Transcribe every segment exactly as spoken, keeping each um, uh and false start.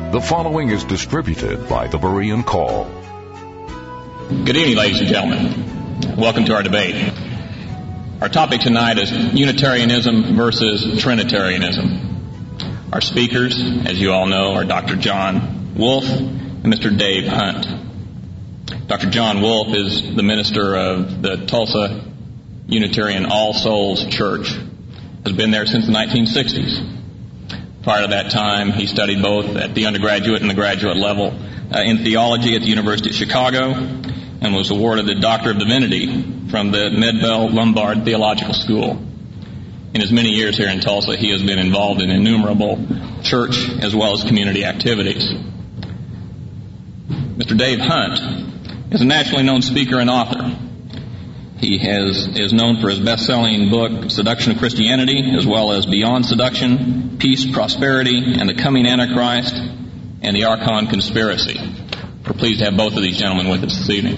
The following is distributed by the Berean Call. Good evening, ladies and gentlemen. Welcome to our debate. Our topic tonight is Unitarianism versus Trinitarianism. Our speakers, as you all know, are Doctor John Wolfe and Mister Dave Hunt. Doctor John Wolfe is the minister of the Tulsa Unitarian All Souls Church. Has been there since the nineteen sixties. Prior to that time, he studied both at the undergraduate and the graduate level uh, in theology at the University of Chicago and was awarded the Doctor of Divinity from the Medbell Lombard Theological School. In his many years here in Tulsa, he has been involved in innumerable church as well as community activities. Mister Dave Hunt is a nationally known speaker and author. He has, is known for his best-selling book, Seduction of Christianity, as well as Beyond Seduction, Peace, Prosperity, and the Coming Antichrist, and the Archon Conspiracy. We're pleased to have both of these gentlemen with us this evening.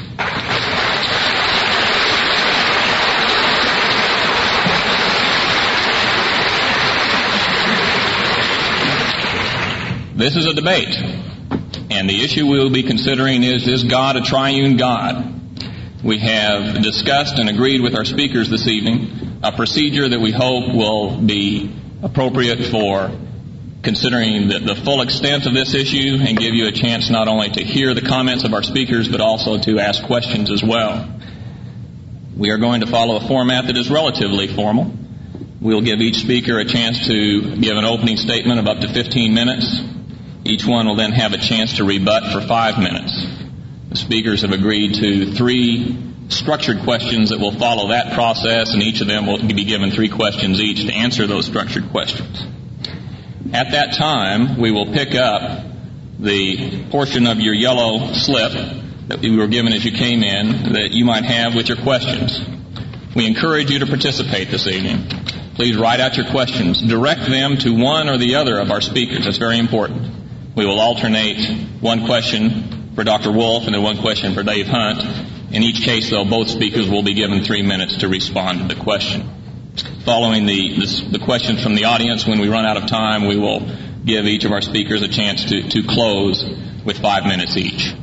This is a debate, and the issue we will be considering is, is God a triune God? We have discussed and agreed with our speakers this evening a procedure that we hope will be appropriate for considering the, the full extent of this issue and give you a chance not only to hear the comments of our speakers but also to ask questions as well. We are going to follow a format that is relatively formal. We'll give each speaker a chance to give an opening statement of up to fifteen minutes. Each one will then have a chance to rebut for five minutes. The speakers have agreed to three structured questions that will follow that process, and each of them will be given three questions each to answer those structured questions. At that time, we will pick up the portion of your yellow slip that you were given as you came in that you might have with your questions. We encourage you to participate this evening. Please write out your questions. Direct them to one or the other of our speakers. That's very important. We will alternate one question for Doctor Wolfe and then one question for Dave Hunt. In each case, though, both speakers will be given three minutes to respond to the question. Following the, the, the questions from the audience, when we run out of time, we will give each of our speakers a chance to, to close with five minutes each.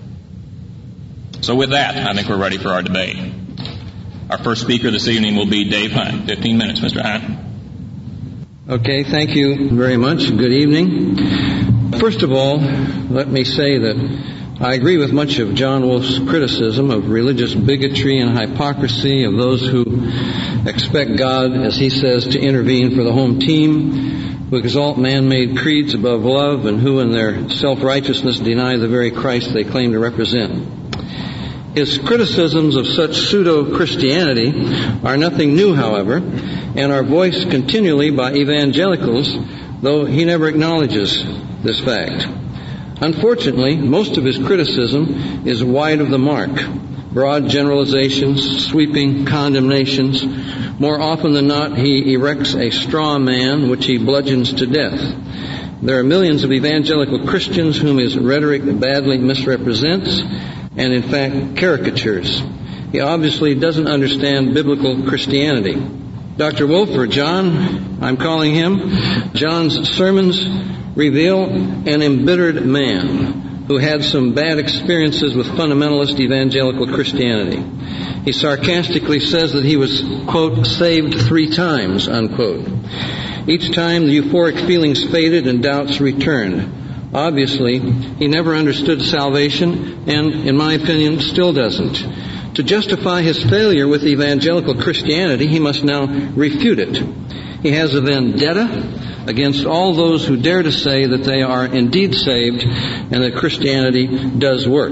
So with that, I think we're ready for our debate. Our first speaker this evening will be Dave Hunt. Fifteen minutes, Mister Hunt. Okay, thank you very much. Good evening. First of all, let me say that I agree with much of John Wolfe's criticism of religious bigotry and hypocrisy of those who expect God, as he says, to intervene for the home team, who exalt man-made creeds above love, and who in their self-righteousness deny the very Christ they claim to represent. His criticisms of such pseudo-Christianity are nothing new, however, and are voiced continually by evangelicals, though he never acknowledges this fact. Unfortunately, most of his criticism is wide of the mark. Broad generalizations, sweeping condemnations. More often than not, he erects a straw man which he bludgeons to death. There are millions of evangelical Christians whom his rhetoric badly misrepresents and, in fact, caricatures. He obviously doesn't understand biblical Christianity. Doctor Wolfe, or John, I'm calling him, John's sermons reveal an embittered man who had some bad experiences with fundamentalist evangelical Christianity. He sarcastically says that he was, quote, saved three times, unquote. Each time the euphoric feelings faded and doubts returned. Obviously, he never understood salvation and, in my opinion, still doesn't. To justify his failure with evangelical Christianity, he must now refute it. He has a vendetta against all those who dare to say that they are indeed saved and that Christianity does work.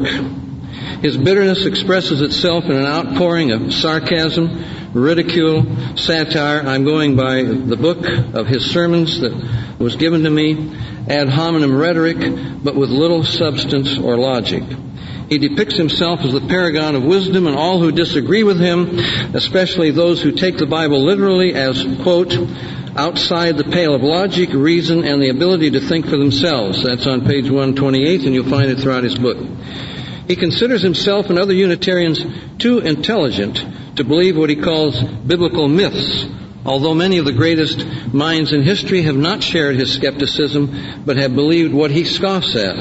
His bitterness expresses itself in an outpouring of sarcasm, ridicule, satire. I'm going by the book of his sermons that was given to me, ad hominem rhetoric, but with little substance or logic. He depicts himself as the paragon of wisdom, and all who disagree with him, especially those who take the Bible literally, as, quote, outside the pale of logic, reason, and the ability to think for themselves. That's on page one twenty-eight, and you'll find it throughout his book. He considers himself and other Unitarians too intelligent to believe what he calls biblical myths although many of the greatest minds in history have not shared his skepticism, but have believed what he scoffs at.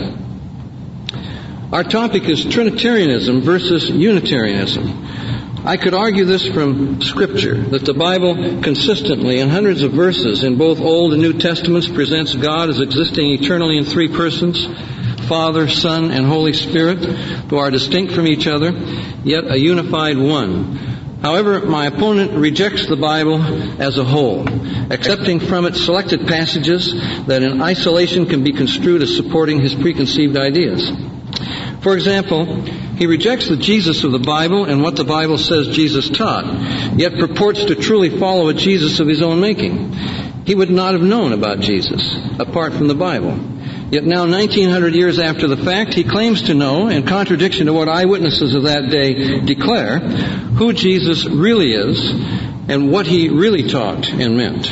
Our topic is Trinitarianism versus Unitarianism. I could argue this from Scripture, that the Bible consistently, in hundreds of verses in both Old and New Testaments, presents God as existing eternally in three persons, Father, Son, and Holy Spirit, who are distinct from each other, yet a unified one. However, my opponent rejects the Bible as a whole, accepting from it selected passages that in isolation can be construed as supporting his preconceived ideas. For example, he rejects the Jesus of the Bible and what the Bible says Jesus taught, yet purports to truly follow a Jesus of his own making. He would not have known about Jesus apart from the Bible. Yet now, nineteen hundred years after the fact, he claims to know, in contradiction to what eyewitnesses of that day declare, who Jesus really is and what he really taught and meant.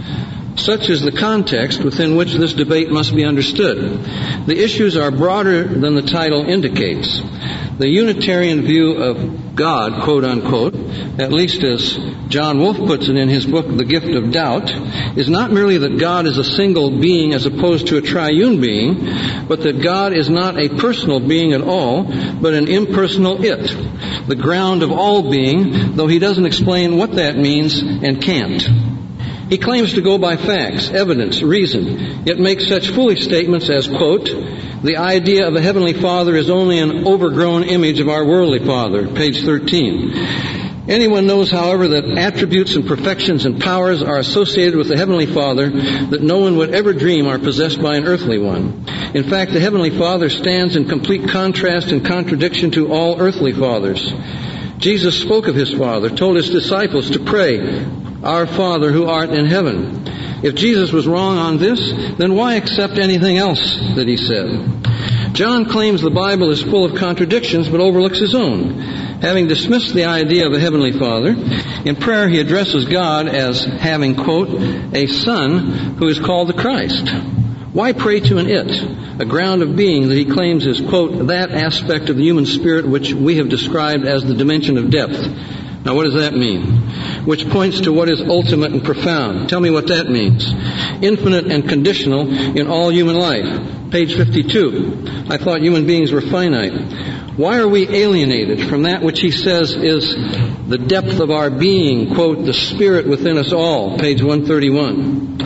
Such is the context within which this debate must be understood. The issues are broader than the title indicates. The Unitarian view of God, quote unquote, at least as John Wolfe puts it in his book, The Gift of Doubt, is not merely that God is a single being as opposed to a triune being, but that God is not a personal being at all, but an impersonal it, the ground of all being, though he doesn't explain what that means and can't. He claims to go by facts, evidence, reason, yet makes such foolish statements as, quote, the idea of a heavenly Father is only an overgrown image of our worldly Father, page thirteen. Anyone knows, however, that attributes and perfections and powers are associated with the Heavenly Father that no one would ever dream are possessed by an earthly one. In fact, the Heavenly Father stands in complete contrast and contradiction to all earthly fathers. Jesus spoke of his Father, told his disciples to pray, Our Father who art in heaven. If Jesus was wrong on this, then why accept anything else that he said? John claims the Bible is full of contradictions, but overlooks his own. Having dismissed the idea of a Heavenly Father, in prayer he addresses God as having, quote, a Son who is called the Christ. Why pray to an it, a ground of being that he claims is, quote, that aspect of the human spirit which we have described as the dimension of depth? Now, what does that mean? Which points to what is ultimate and profound. Tell me what that means. Infinite and conditional in all human life. Page fifty-two. I thought human beings were finite. Why are we alienated from that which he says is the depth of our being, quote, the spirit within us all, page one thirty-one.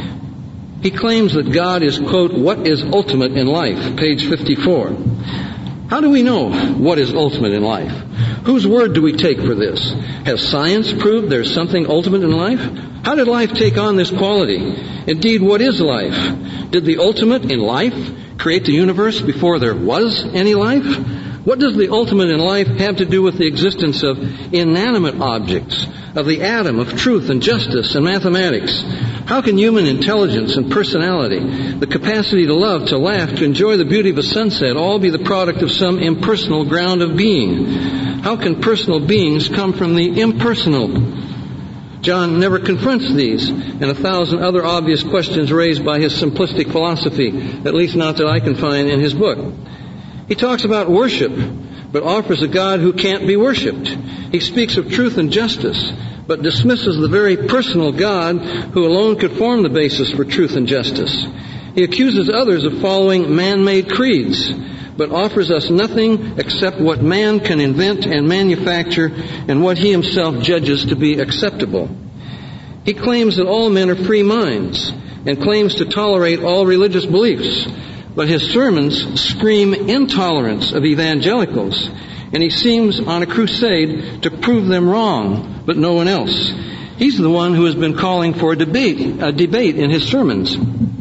He claims that God is, quote, what is ultimate in life, page fifty-four. How do we know what is ultimate in life? Whose word do we take for this? Has science proved there's something ultimate in life? How did life take on this quality? Indeed, what is life? Did the ultimate in life create the universe before there was any life? What does the ultimate in life have to do with the existence of inanimate objects, of the atom, of truth and justice and mathematics? How can human intelligence and personality, the capacity to love, to laugh, to enjoy the beauty of a sunset, all be the product of some impersonal ground of being? How can personal beings come from the impersonal? John never confronts these and a thousand other obvious questions raised by his simplistic philosophy, at least not that I can find in his book. He talks about worship, but offers a God who can't be worshipped. He speaks of truth and justice, but dismisses the very personal God who alone could form the basis for truth and justice. He accuses others of following man-made creeds, but offers us nothing except what man can invent and manufacture and what he himself judges to be acceptable. He claims that all men are free minds and claims to tolerate all religious beliefs, but his sermons scream intolerance of evangelicals, and he seems on a crusade to prove them wrong, but no one else. He's the one who has been calling for a debate, a debate in his sermons.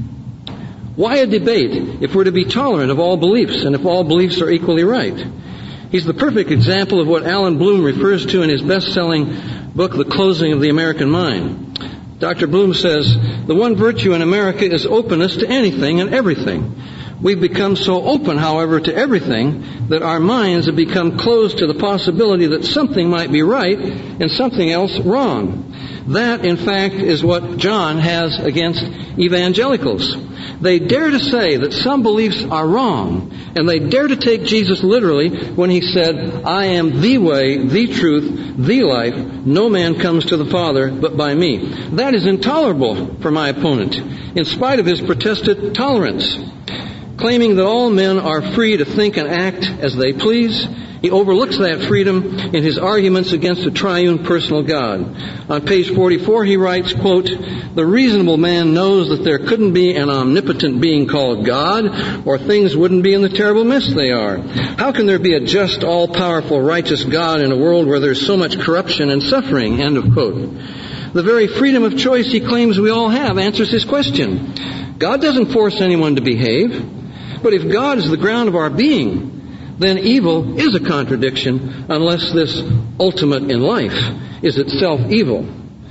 Why a debate if we're to be tolerant of all beliefs and if all beliefs are equally right? He's the perfect example of what Alan Bloom refers to in his best-selling book, The Closing of the American Mind. Doctor Bloom says, the one virtue in America is openness to anything and everything. We've become so open, however, to everything that our minds have become closed to the possibility that something might be right and something else wrong. That, in fact, is what John has against evangelicals. They dare to say that some beliefs are wrong, and they dare to take Jesus literally when he said, I am the way, the truth, the life. No man comes to the Father but by me. That is intolerable for my opponent, in spite of his protested tolerance. Claiming that all men are free to think and act as they please, he overlooks that freedom in his arguments against a triune personal God. On page forty-four he writes, quote, the reasonable man knows that there couldn't be an omnipotent being called God, or things wouldn't be in the terrible mess they are. How can there be a just, all-powerful, righteous God in a world where there's so much corruption and suffering? End of quote. The very freedom of choice he claims we all have answers his question. God doesn't force anyone to behave. But if God is the ground of our being, then evil is a contradiction unless this ultimate in life is itself evil.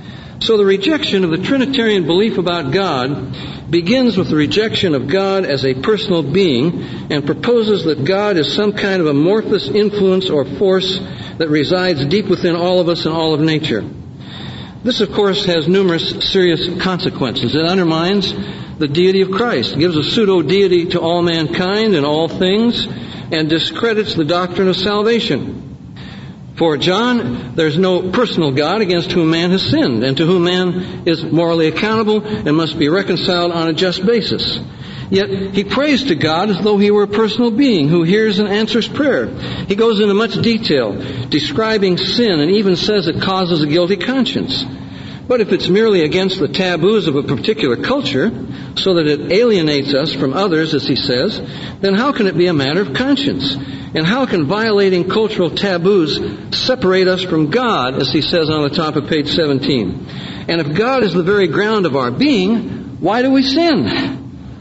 So the rejection of the Trinitarian belief about God begins with the rejection of God as a personal being and proposes that God is some kind of amorphous influence or force that resides deep within all of us and all of nature. This, of course, has numerous serious consequences. It undermines the deity of Christ, gives a pseudo-deity to all mankind and all things, and discredits the doctrine of salvation. For John, there's no personal God against whom man has sinned, and to whom man is morally accountable and must be reconciled on a just basis. Yet he prays to God as though he were a personal being who hears and answers prayer. He goes into much detail, describing sin, and even says it causes a guilty conscience. But if it's merely against the taboos of a particular culture, so that it alienates us from others, as he says, then how can it be a matter of conscience? And how can violating cultural taboos separate us from God, as he says on the top of page seventeen? And if God is the very ground of our being, why do we sin?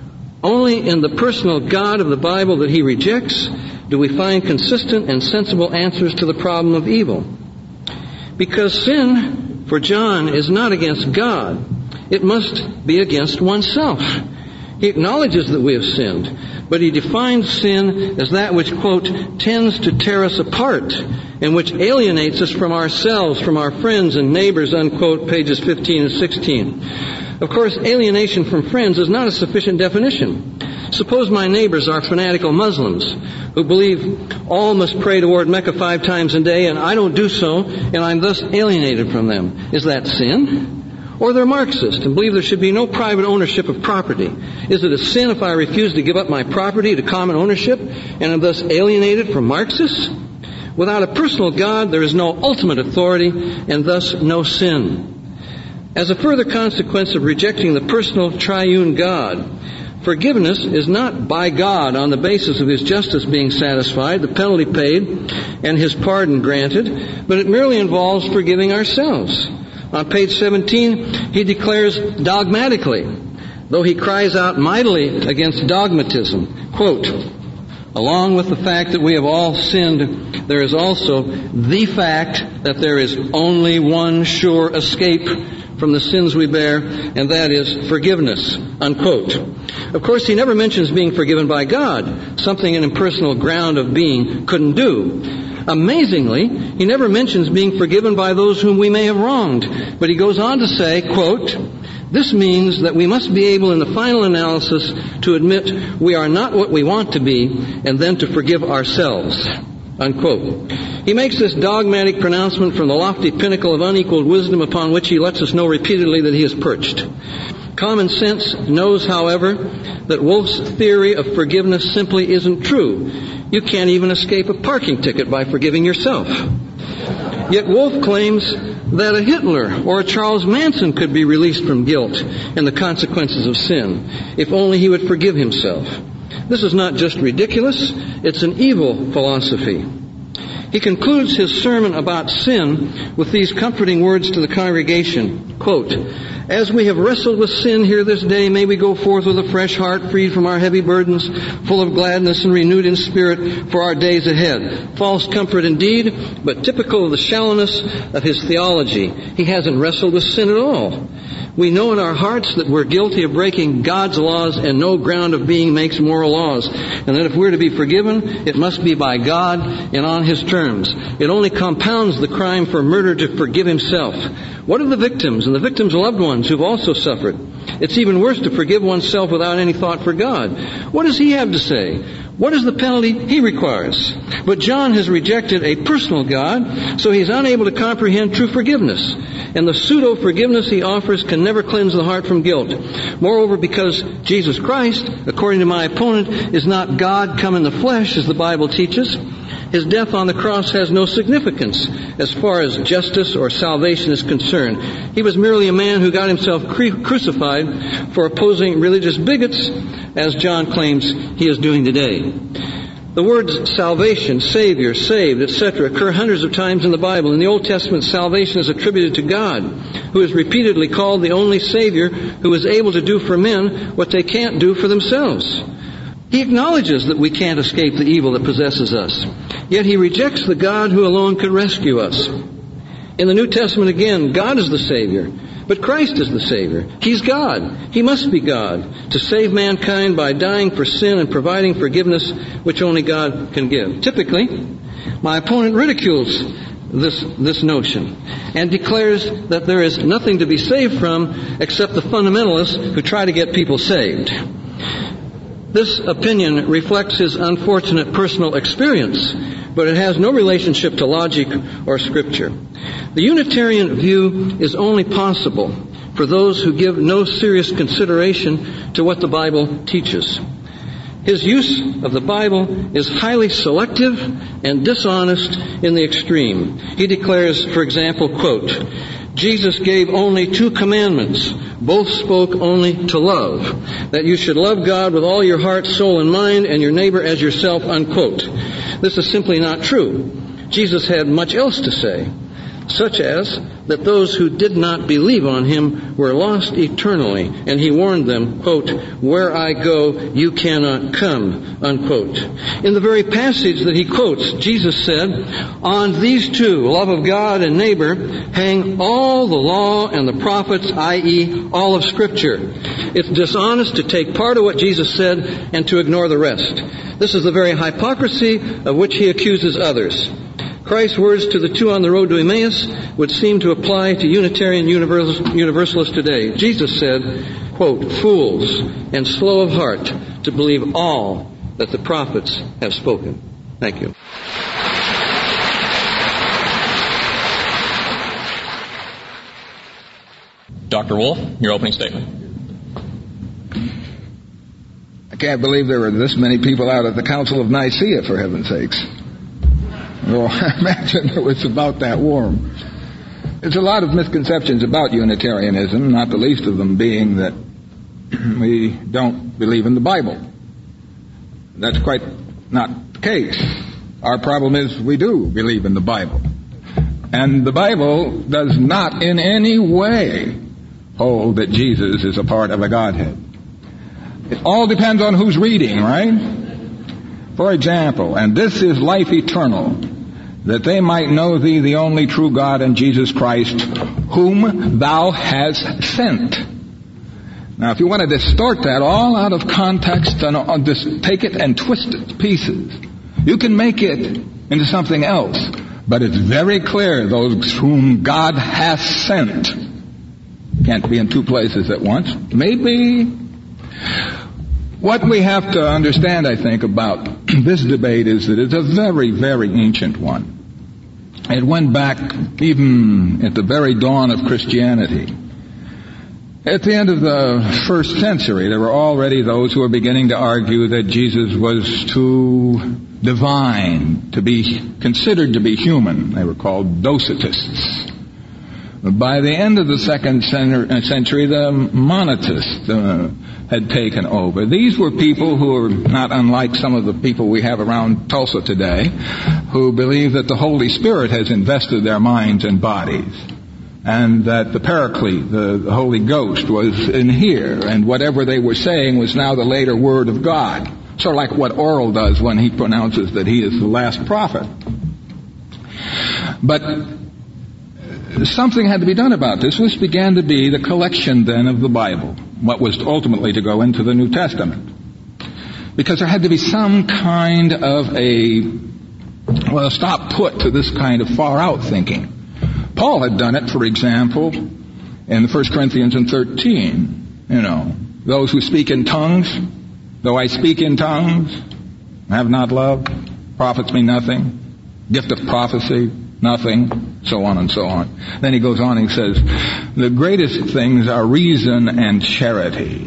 Only in the personal God of the Bible that he rejects do we find consistent and sensible answers to the problem of evil. Because sin, for John, is not against God. It must be against oneself. He acknowledges that we have sinned, but he defines sin as that which, quote, tends to tear us apart and which alienates us from ourselves, from our friends and neighbors, unquote, pages fifteen and sixteen. Of course, alienation from friends is not a sufficient definition. Suppose my neighbors are fanatical Muslims who believe all must pray toward Mecca five times a day, and I don't do so, and I'm thus alienated from them. Is that sin? Or they're Marxist and believe there should be no private ownership of property. Is it a sin if I refuse to give up my property to common ownership and am thus alienated from Marxists? Without a personal God, there is no ultimate authority and thus no sin. As a further consequence of rejecting the personal triune God, forgiveness is not by God on the basis of his justice being satisfied, the penalty paid, and his pardon granted, but it merely involves forgiving ourselves. On page seventeen, he declares dogmatically, though he cries out mightily against dogmatism, quote, along with the fact that we have all sinned, there is also the fact that there is only one sure escape from the sins we bear, and that is forgiveness, unquote. Of course, he never mentions being forgiven by God, something an impersonal ground of being couldn't do. Amazingly, he never mentions being forgiven by those whom we may have wronged, but he goes on to say, quote, this means that we must be able in the final analysis to admit we are not what we want to be and then to forgive ourselves, unquote. He makes this dogmatic pronouncement from the lofty pinnacle of unequaled wisdom upon which he lets us know repeatedly that he is perched. Common sense knows, however, that Wolf's theory of forgiveness simply isn't true. You can't even escape a parking ticket by forgiving yourself. Yet Wolf claims that a Hitler or a Charles Manson could be released from guilt and the consequences of sin, if only he would forgive himself. This is not just ridiculous, it's an evil philosophy. He concludes his sermon about sin with these comforting words to the congregation, Quote, "As we have wrestled with sin here this day, may we go forth with a fresh heart, freed from our heavy burdens, full of gladness and renewed in spirit for our days ahead." False comfort indeed, but typical of the shallowness of his theology. He hasn't wrestled with sin at all. We know in our hearts that we're guilty of breaking God's laws, and no ground of being makes moral laws. And that if we're to be forgiven, it must be by God and on His terms. It only compounds the crime for murder to forgive himself. What of the victims and the victims' loved ones who've also suffered? It's even worse to forgive oneself without any thought for God. What does He have to say? What is the penalty He requires? But John has rejected a personal God, so he's unable to comprehend true forgiveness. And the pseudo-forgiveness he offers can never cleanse the heart from guilt. Moreover, because Jesus Christ, according to my opponent, is not God come in the flesh, as the Bible teaches, His death on the cross has no significance as far as justice or salvation is concerned. He was merely a man who got himself cru- crucified for opposing religious bigots, as John claims he is doing today. The words salvation, Savior, saved, et cetera occur hundreds of times in the Bible. In the Old Testament, salvation is attributed to God, who is repeatedly called the only Savior who is able to do for men what they can't do for themselves. He acknowledges that we can't escape the evil that possesses us, yet He rejects the God who alone could rescue us. In the New Testament again, God is the Savior, but Christ is the Savior. He's God. He must be God to save mankind by dying for sin and providing forgiveness which only God can give. Typically, my opponent ridicules this, this notion and declares that there is nothing to be saved from except the fundamentalists who try to get people saved. This opinion reflects his unfortunate personal experience, but it has no relationship to logic or Scripture. The Unitarian view is only possible for those who give no serious consideration to what the Bible teaches. His use of the Bible is highly selective and dishonest in the extreme. He declares, for example, quote, "Jesus gave only two commandments. Both spoke only to love. That you should love God with all your heart, soul, and mind, and your neighbor as yourself," unquote. This is simply not true. Jesus had much else to say, such as that those who did not believe on Him were lost eternally, and He warned them, quote, "Where I go, you cannot come," unquote. In the very passage that he quotes, Jesus said, "On these two, love of God and neighbor, hang all the law and the prophets, that is all of Scripture." It's dishonest to take part of what Jesus said and to ignore the rest. This is the very hypocrisy of which He accuses others. Christ's words to the two on the road to Emmaus would seem to apply to Unitarian Universalists today. Jesus said, quote, "Fools and slow of heart to believe all that the prophets have spoken." Thank you. Doctor Wolf, your opening statement. I can't believe there were this many people out at the Council of Nicaea, for heaven's sakes. Well, I imagine it was about that warm. There's a lot of misconceptions about Unitarianism, not the least of them being that we don't believe in the Bible. That's quite not the case. Our problem is we do believe in the Bible. And the Bible does not in any way hold that Jesus is a part of a Godhead. It all depends on who's reading, right? For example, "And this is life eternal, that they might know thee, the only true God, and Jesus Christ, whom thou hast sent." Now, if you want to distort that all out of context and just take it and twist it to pieces, you can make it into something else. But it's very clear, those whom God has sent. Can't be in two places at once. Maybe. What we have to understand, I think, about this debate is that it's a very, very ancient one. It went back even at the very dawn of Christianity. At the end of the first century, there were already those who were beginning to argue that Jesus was too divine to be considered to be human. They were called Docetists. By the end of the second century, the monetists uh, had taken over. These were people who were not unlike some of the people we have around Tulsa today, who believe that the Holy Spirit has invested their minds and bodies. and that the Paraclete, the, the Holy Ghost, was in here, and whatever they were saying was now the later word of God. Sort of like what Oral does when he pronounces that he is the last prophet. But something had to be done about this. This began to be the collection then of the Bible, what was ultimately to go into the New Testament. Because there had to be some kind of a, well, stop put to this kind of far-out thinking. Paul had done it, for example, in First Corinthians thirteen. You know, those who speak in tongues, though I speak in tongues, have not love, profits me nothing. Gift of prophecy, nothing, so on and so on. Then he goes on and says, the greatest things are reason and charity.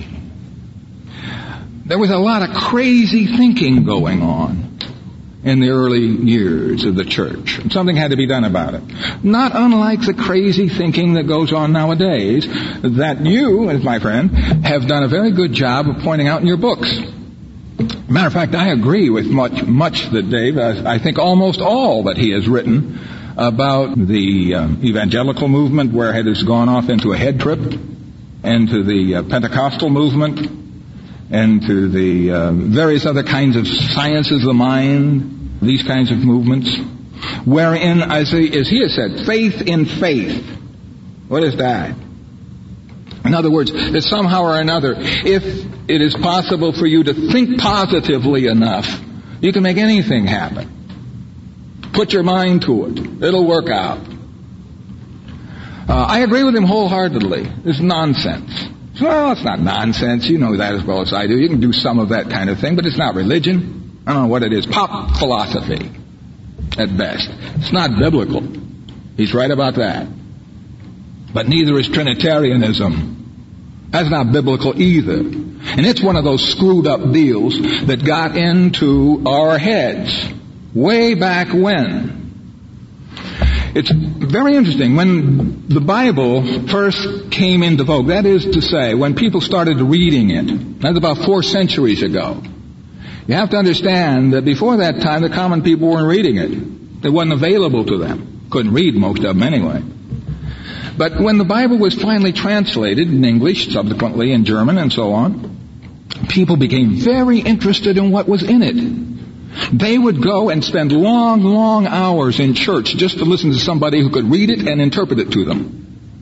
There was a lot of crazy thinking going on in the early years of the church. Something had to be done about it. Not unlike the crazy thinking that goes on nowadays that you, as my friend, have done a very good job of pointing out in your books. Matter of fact, I agree with much, much that Dave, I think almost all that he has written about the um, evangelical movement, where it has gone off into a head trip, into the uh, Pentecostal movement, into the uh, various other kinds of sciences of the mind, these kinds of movements, wherein, as he, as he has said, faith in faith. What is that? In other words, that somehow or another, if it is possible for you to think positively enough, you can make anything happen. Put your mind to it. It'll work out. Uh, I agree with him wholeheartedly. It's nonsense. Well, it's not nonsense. You know that as well as I do. You can do some of that kind of thing, but it's not religion. I don't know what it is. Pop philosophy, at best. It's not biblical. He's right about that. But neither is Trinitarianism. That's not biblical either. And it's one of those screwed up deals that got into our heads way back when. It's very interesting. When the Bible first came into vogue, that is to say, when people started reading it, that's about four centuries ago. You have to understand that before that time, the common people weren't reading it. It wasn't available to them. Couldn't read most of them anyway. But when the Bible was finally translated in English, subsequently in German and so on, people became very interested in what was in it. They would go and spend long, long hours in church just to listen to somebody who could read it and interpret it to them.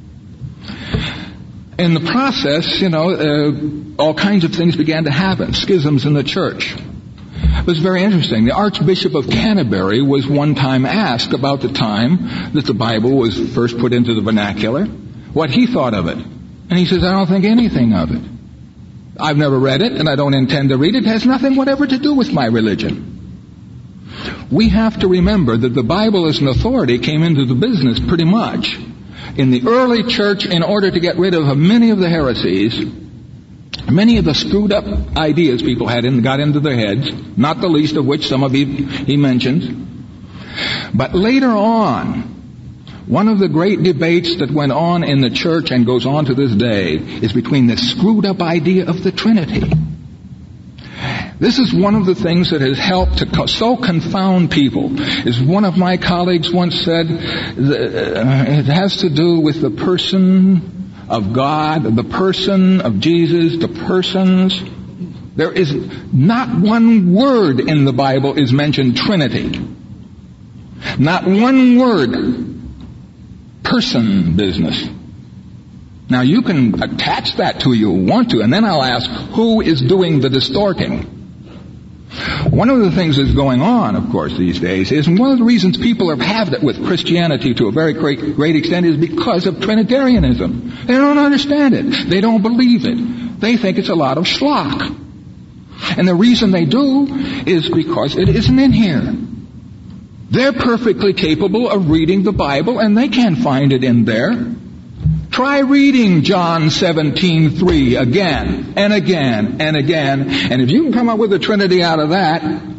In the process, you know, uh, all kinds of things began to happen, schisms in the church. It was very interesting. The Archbishop of Canterbury was one time asked about the time that the Bible was first put into the vernacular, what he thought of it. And he says, I don't think anything of it. I've never read it, and I don't intend to read it. It has nothing whatever to do with my religion. We have to remember that the Bible as an authority came into the business pretty much in the early church in order to get rid of many of the heresies, many of the screwed up ideas people had in, got into their heads, not the least of which some of you he mentioned. But later on, one of the great debates that went on in the church and goes on to this day is between this screwed up idea of the Trinity. This is one of the things that has helped to co- so confound people. As one of my colleagues once said, it has to do with the person of God, the person of Jesus, the persons. There is not one word in the Bible is mentioned Trinity. Not one word person business. Now you can attach that to you want to, and then I'll ask, who is doing the distorting? One of the things that's going on, of course, these days is, and one of the reasons people have had it with Christianity to a very great, great extent is because of Trinitarianism. They don't understand it. They don't believe it. They think it's a lot of schlock. And the reason they do is because it isn't in here. They're perfectly capable of reading the Bible, and they can't find it in there. Try reading John seventeen three again and again and again. And if you can come up with a Trinity out of that,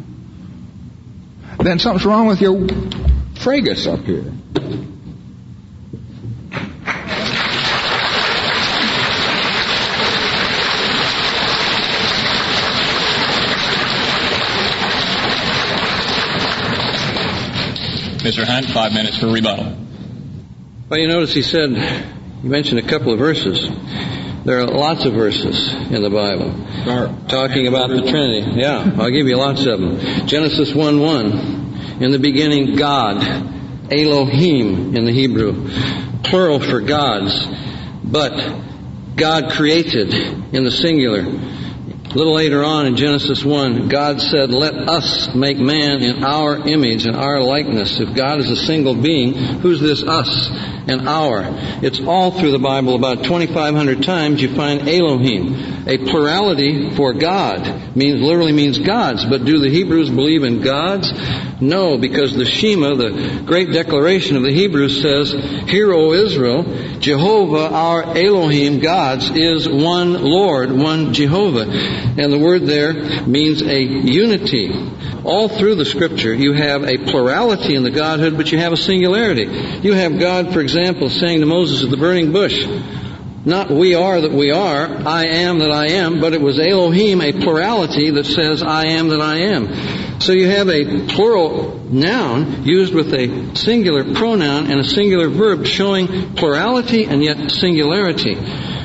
then something's wrong with your fragus up here. Mister Hunt, five minutes for rebuttal. Well, you notice he said, you mentioned a couple of verses. There are lots of verses in the Bible talking about the Trinity. Yeah, I'll give you lots of them. Genesis one one, in the beginning God, Elohim in the Hebrew, plural for gods, but God created in the singular. A little later on in Genesis one, God said, let us make man in our image and our likeness. If God is a single being, who's this us and our? It's all through the Bible. About twenty-five hundred times you find Elohim. A plurality for God means literally means gods. But do the Hebrews believe in gods? No, because the Shema, the great declaration of the Hebrews, says, hear, O Israel, Jehovah our Elohim, gods, is one Lord, one Jehovah. And the word there means a unity. All through the Scripture, you have a plurality in the Godhood, but you have a singularity. You have God, for example, saying to Moses at the burning bush, not we are that we are, I am that I am, but it was Elohim, a plurality, that says I am that I am. So you have a plural noun used with a singular pronoun and a singular verb showing plurality and yet singularity.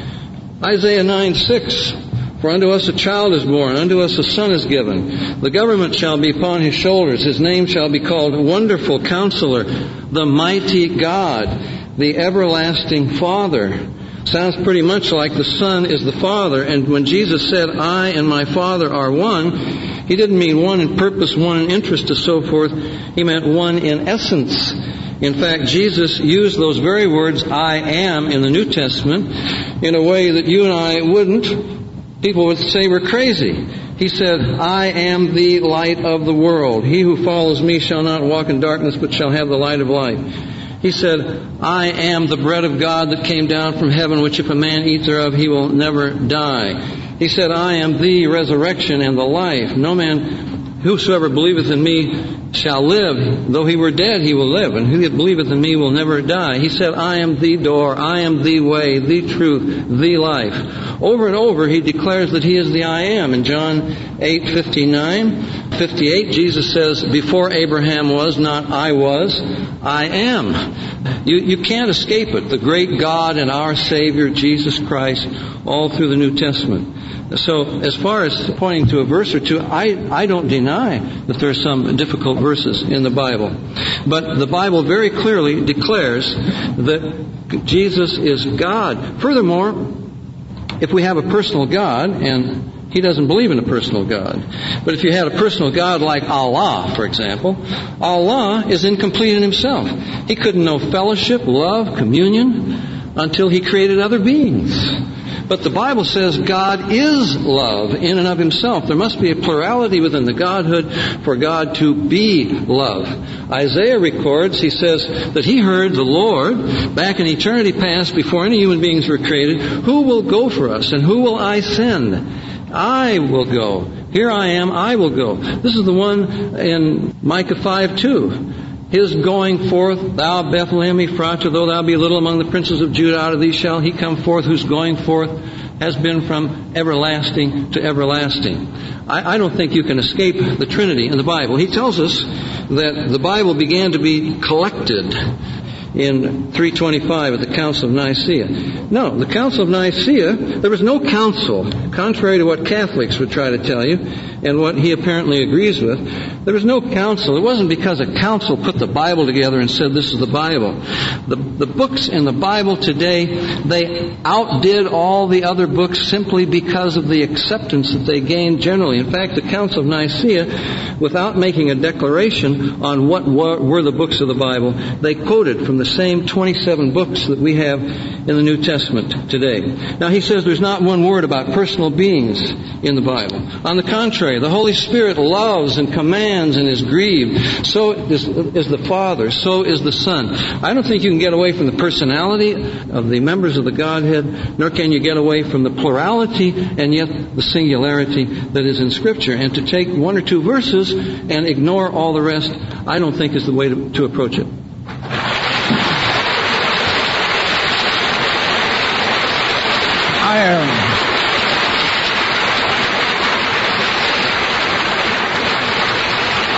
Isaiah nine six, for unto us a child is born, unto us a son is given. The government shall be upon his shoulders. His name shall be called Wonderful Counselor, the Mighty God, the Everlasting Father. Sounds pretty much like the Son is the Father. And when Jesus said, I and my Father are one, He didn't mean one in purpose, one in interest, and so forth. He meant one in essence. In fact, Jesus used those very words, I am, in the New Testament, in a way that you and I wouldn't. People would say we're crazy. He said, I am the light of the world. He who follows me shall not walk in darkness, but shall have the light of life. He said, I am the bread of God that came down from heaven, which if a man eat thereof, he will never die. He said, I am the resurrection and the life. No man, whosoever believeth in me shall live. Though he were dead, he will live. And he that believeth in me will never die. He said, I am the door, I am the way, the truth, the life. Over and over, he declares that he is the I am. In John eight fifty-nine, fifty-eight, Jesus says, before Abraham was, not I was, I am. You, you can't escape it. The great God and our Savior, Jesus Christ, all through the New Testament. So, as far as pointing to a verse or two, I, I don't deny that there are some difficult verses in the Bible. But the Bible very clearly declares that Jesus is God. Furthermore, if we have a personal God, and He doesn't believe in a personal God, but if you had a personal God like Allah, for example, Allah is incomplete in Himself. He couldn't know fellowship, love, communion until He created other beings. But the Bible says God is love in and of Himself. There must be a plurality within the Godhood for God to be love. Isaiah records, he says, that he heard the Lord back in eternity past before any human beings were created, who will go for us and who will I send? I will go. Here I am, I will go. This is the one in Micah five two. His going forth, thou Bethlehem Ephratah, though thou be little among the princes of Judah, out of thee shall he come forth, whose going forth has been from everlasting to everlasting. I, I don't think you can escape the Trinity in the Bible. He tells us that the Bible began to be collected in three twenty-five at the Council of Nicaea. No, the Council of Nicaea, there was no council, contrary to what Catholics would try to tell you, and what he apparently agrees with. There was no council. It wasn't because a council put the Bible together and said, this is the Bible. The, the books in the Bible today, they outdid all the other books simply because of the acceptance that they gained generally. In fact, the Council of Nicaea, without making a declaration on what were the books of the Bible, they quoted from the same twenty-seven books that we have in the New Testament today. Now, he says there's not one word about personal beings in the Bible. On the contrary, the Holy Spirit loves and commands and is grieved. So is, is the Father. So is the Son. I don't think you can get away from the personality of the members of the Godhead, nor can you get away from the plurality and yet the singularity that is in Scripture. And to take one or two verses and ignore all the rest, I don't think is the way to, to approach it. I am.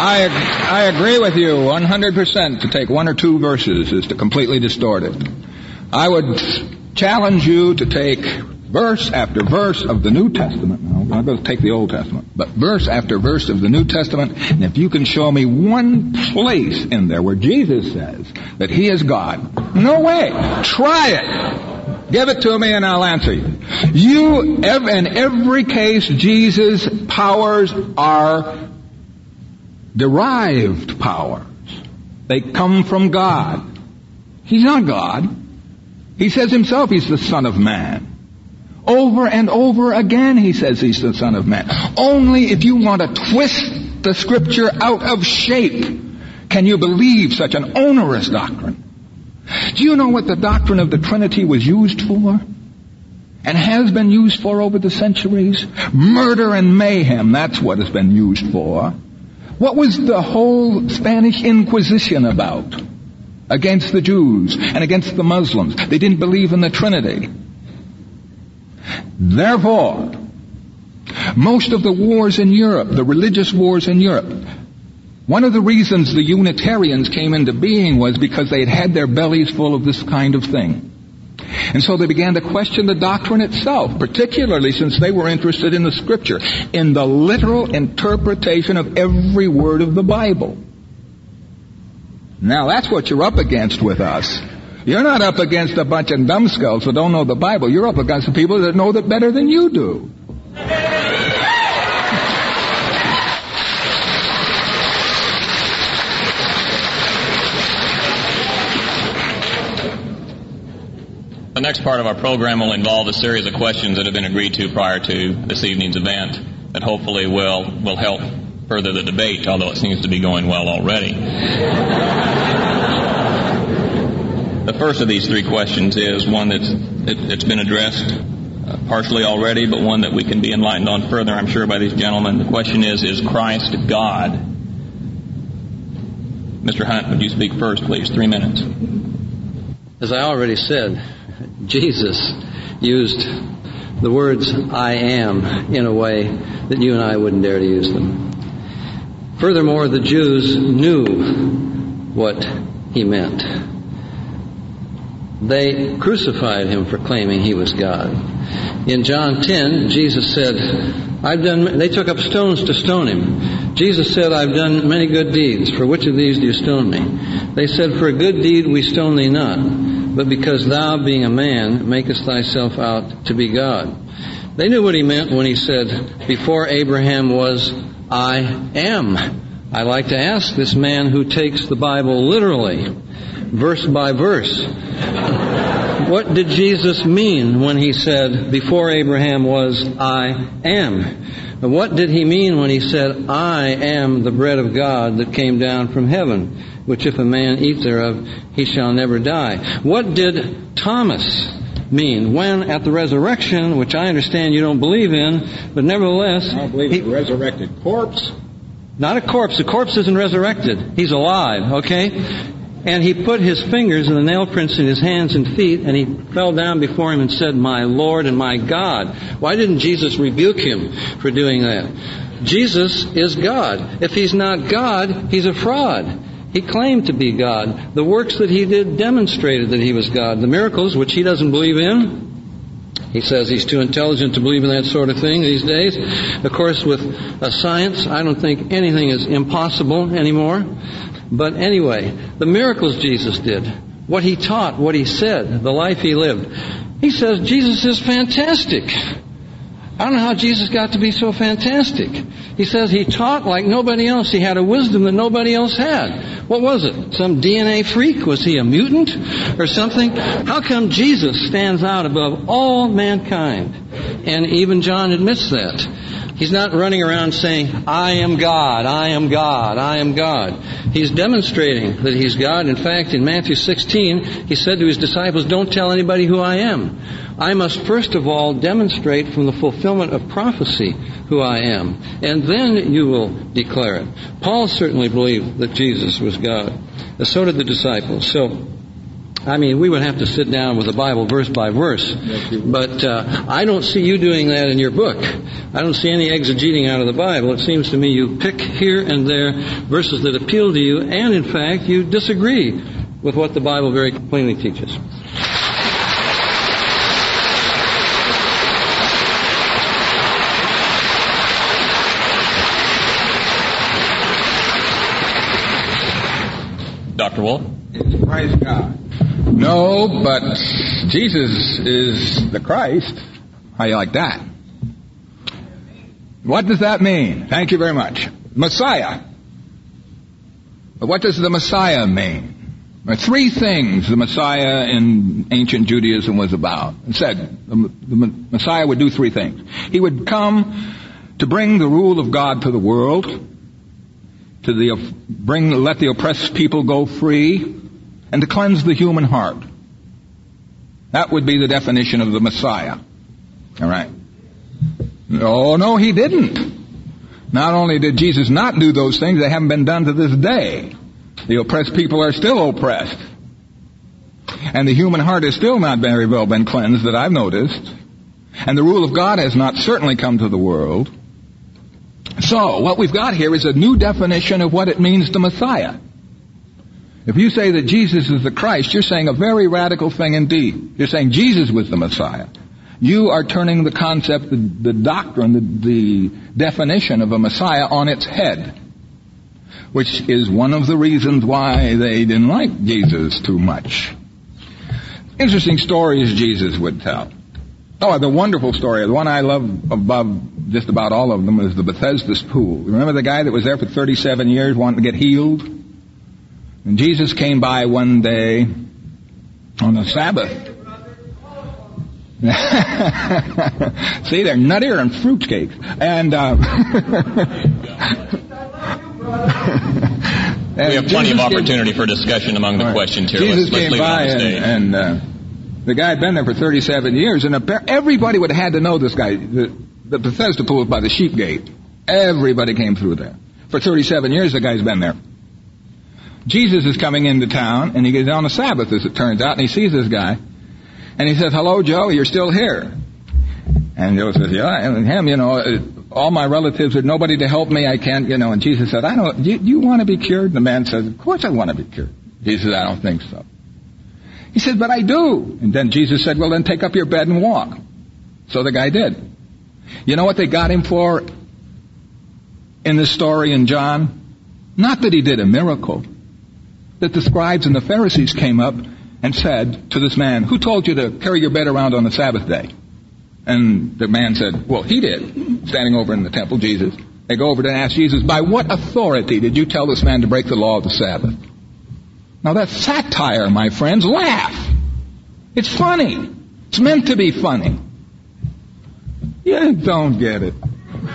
I I agree with you one hundred percent. To take one or two verses is to completely distort it. I would challenge you to take verse after verse of the New Testament. Now, I'm not going to take the Old Testament, but verse after verse of the New Testament, and if you can show me one place in there where Jesus says that He is God, no way. Try it. Give it to me and I'll answer you. You, in every case, Jesus' powers are derived powers. They come from God. He's not God. He says Himself He's the Son of Man. Over and over again He says He's the Son of Man. Only if you want to twist the Scripture out of shape can you believe such an onerous doctrine. Do you know what the doctrine of the Trinity was used for? And has been used for over the centuries? Murder and mayhem, that's what it's been used for. What was the whole Spanish Inquisition about? Against the Jews and against the Muslims. They didn't believe in the Trinity. Therefore, most of the wars in Europe, the religious wars in Europe, one of the reasons the Unitarians came into being was because they had had their bellies full of this kind of thing. And so they began to question the doctrine itself, particularly since they were interested in the Scripture, in the literal interpretation of every word of the Bible. Now that's what you're up against with us. You're not up against a bunch of numbskulls who don't know the Bible. You're up against the people that know it better than you do. The next part of our program will involve a series of questions that have been agreed to prior to this evening's event that hopefully will, will help further the debate, although it seems to be going well already. The first of these three questions is one that's it, it's been addressed uh, partially already, but one that we can be enlightened on further, I'm sure, by these gentlemen. The question is, is Christ God? Mister Hunt, would you speak first, please? Three minutes. As I already said, Jesus used the words I am in a way that you and I wouldn't dare to use them. Furthermore, the Jews knew what He meant. They crucified Him for claiming He was God. In John ten, Jesus said, I've done, they took up stones to stone Him. Jesus said, I've done many good deeds. For which of these do you stone me? They said, for a good deed we stone thee not, but because thou, being a man, makest thyself out to be God. They knew what He meant when He said, before Abraham was, I am. I like to ask this man who takes the Bible literally, verse by verse, what did Jesus mean when He said, before Abraham was, I am? And what did He mean when He said, I am the bread of God that came down from heaven, which if a man eat thereof, he shall never die? What did Thomas mean when at the resurrection, which I understand you don't believe in, but nevertheless... I don't believe in a resurrected corpse. Not a corpse. The corpse isn't resurrected. He's alive, okay? And he put his fingers in the nail prints in his hands and feet, and he fell down before him and said, my Lord and my God. Why didn't Jesus rebuke him for doing that? Jesus is God. If He's not God, He's a fraud. He claimed to be God. The works that He did demonstrated that He was God. The miracles, which he doesn't believe in, he says he's too intelligent to believe in that sort of thing these days. Of course, with uh, science, I don't think anything is impossible anymore. But anyway, the miracles Jesus did, what He taught, what He said, the life He lived. He says Jesus is fantastic. I don't know how Jesus got to be so fantastic. He says He taught like nobody else. He had a wisdom that nobody else had. What was it? Some D N A freak? Was he a mutant or something? How come Jesus stands out above all mankind? And even John admits that. He's not running around saying, I am God, I am God, I am God. He's demonstrating that He's God. In fact, in Matthew sixteen, He said to His disciples, don't tell anybody who I am. I must first of all demonstrate from the fulfillment of prophecy who I am. And then you will declare it. Paul certainly believed that Jesus was God. So did the disciples. So I mean, we would have to sit down with the Bible verse by verse. But uh, I don't see you doing that in your book. I don't see any exegeting out of the Bible. It seems to me you pick here and there verses that appeal to you, and in fact, you disagree with what the Bible very plainly teaches. Doctor Wolf? Praise God. No, but Jesus is the Christ. How you like that? What does that mean? Thank you very much. Messiah. But what does the Messiah mean? There are three things the Messiah in ancient Judaism was about. It said the, the Messiah would do three things. He would come to bring the rule of God to the world, to the bring let the oppressed people go free, and to cleanse the human heart. That would be the definition of the Messiah. All right. Oh, no, he didn't. Not only did Jesus not do those things, they haven't been done to this day. The oppressed people are still oppressed. And the human heart is still not very well been cleansed, that I've noticed. And the rule of God has not certainly come to the world. So, what we've got here is a new definition of what it means to Messiah. If you say that Jesus is the Christ, you're saying a very radical thing indeed. You're saying Jesus was the Messiah. You are turning the concept, the, the doctrine, the, the definition of a Messiah on its head, which is one of the reasons why they didn't like Jesus too much. Interesting stories Jesus would tell. Oh, the wonderful story, the one I love above just about all of them, is the Bethesda pool. Remember the guy that was there for thirty-seven years wanting to get healed? And Jesus came by one day on the Sabbath. See, they're nuttier than fruitcakes. And, uh, we have plenty Jesus of opportunity came, for discussion among the right. questions here. Jesus let's, let's came leave by it on the stage. and, and uh, the guy had been there for thirty-seven years, and everybody would have had to know this guy. The, the Bethesda pool was by the sheep gate. Everybody came through there. For thirty-seven years, the guy's been there. Jesus is coming into town, and he gets on the Sabbath, as it turns out, and he sees this guy. And he says, "Hello, Joe, you're still here." And Joe says, "Yeah, and him, you know, all my relatives, there's nobody to help me, I can't, you know." And Jesus said, "I don't, do you, do you want to be cured?" And the man says, "Of course I want to be cured." Jesus said, "I don't think so." He said, "But I do." And then Jesus said, "Well, then take up your bed and walk." So the guy did. You know what they got him for in this story in John? Not that he did a miracle. That the scribes and the Pharisees came up and said to this man, "Who told you to carry your bed around on the Sabbath day?" And the man said, "Well, he did," standing over in the temple, Jesus. They go over to ask Jesus, "By what authority did you tell this man to break the law of the Sabbath?" Now that's satire, my friends. Laugh. It's funny. It's meant to be funny. You don't get it.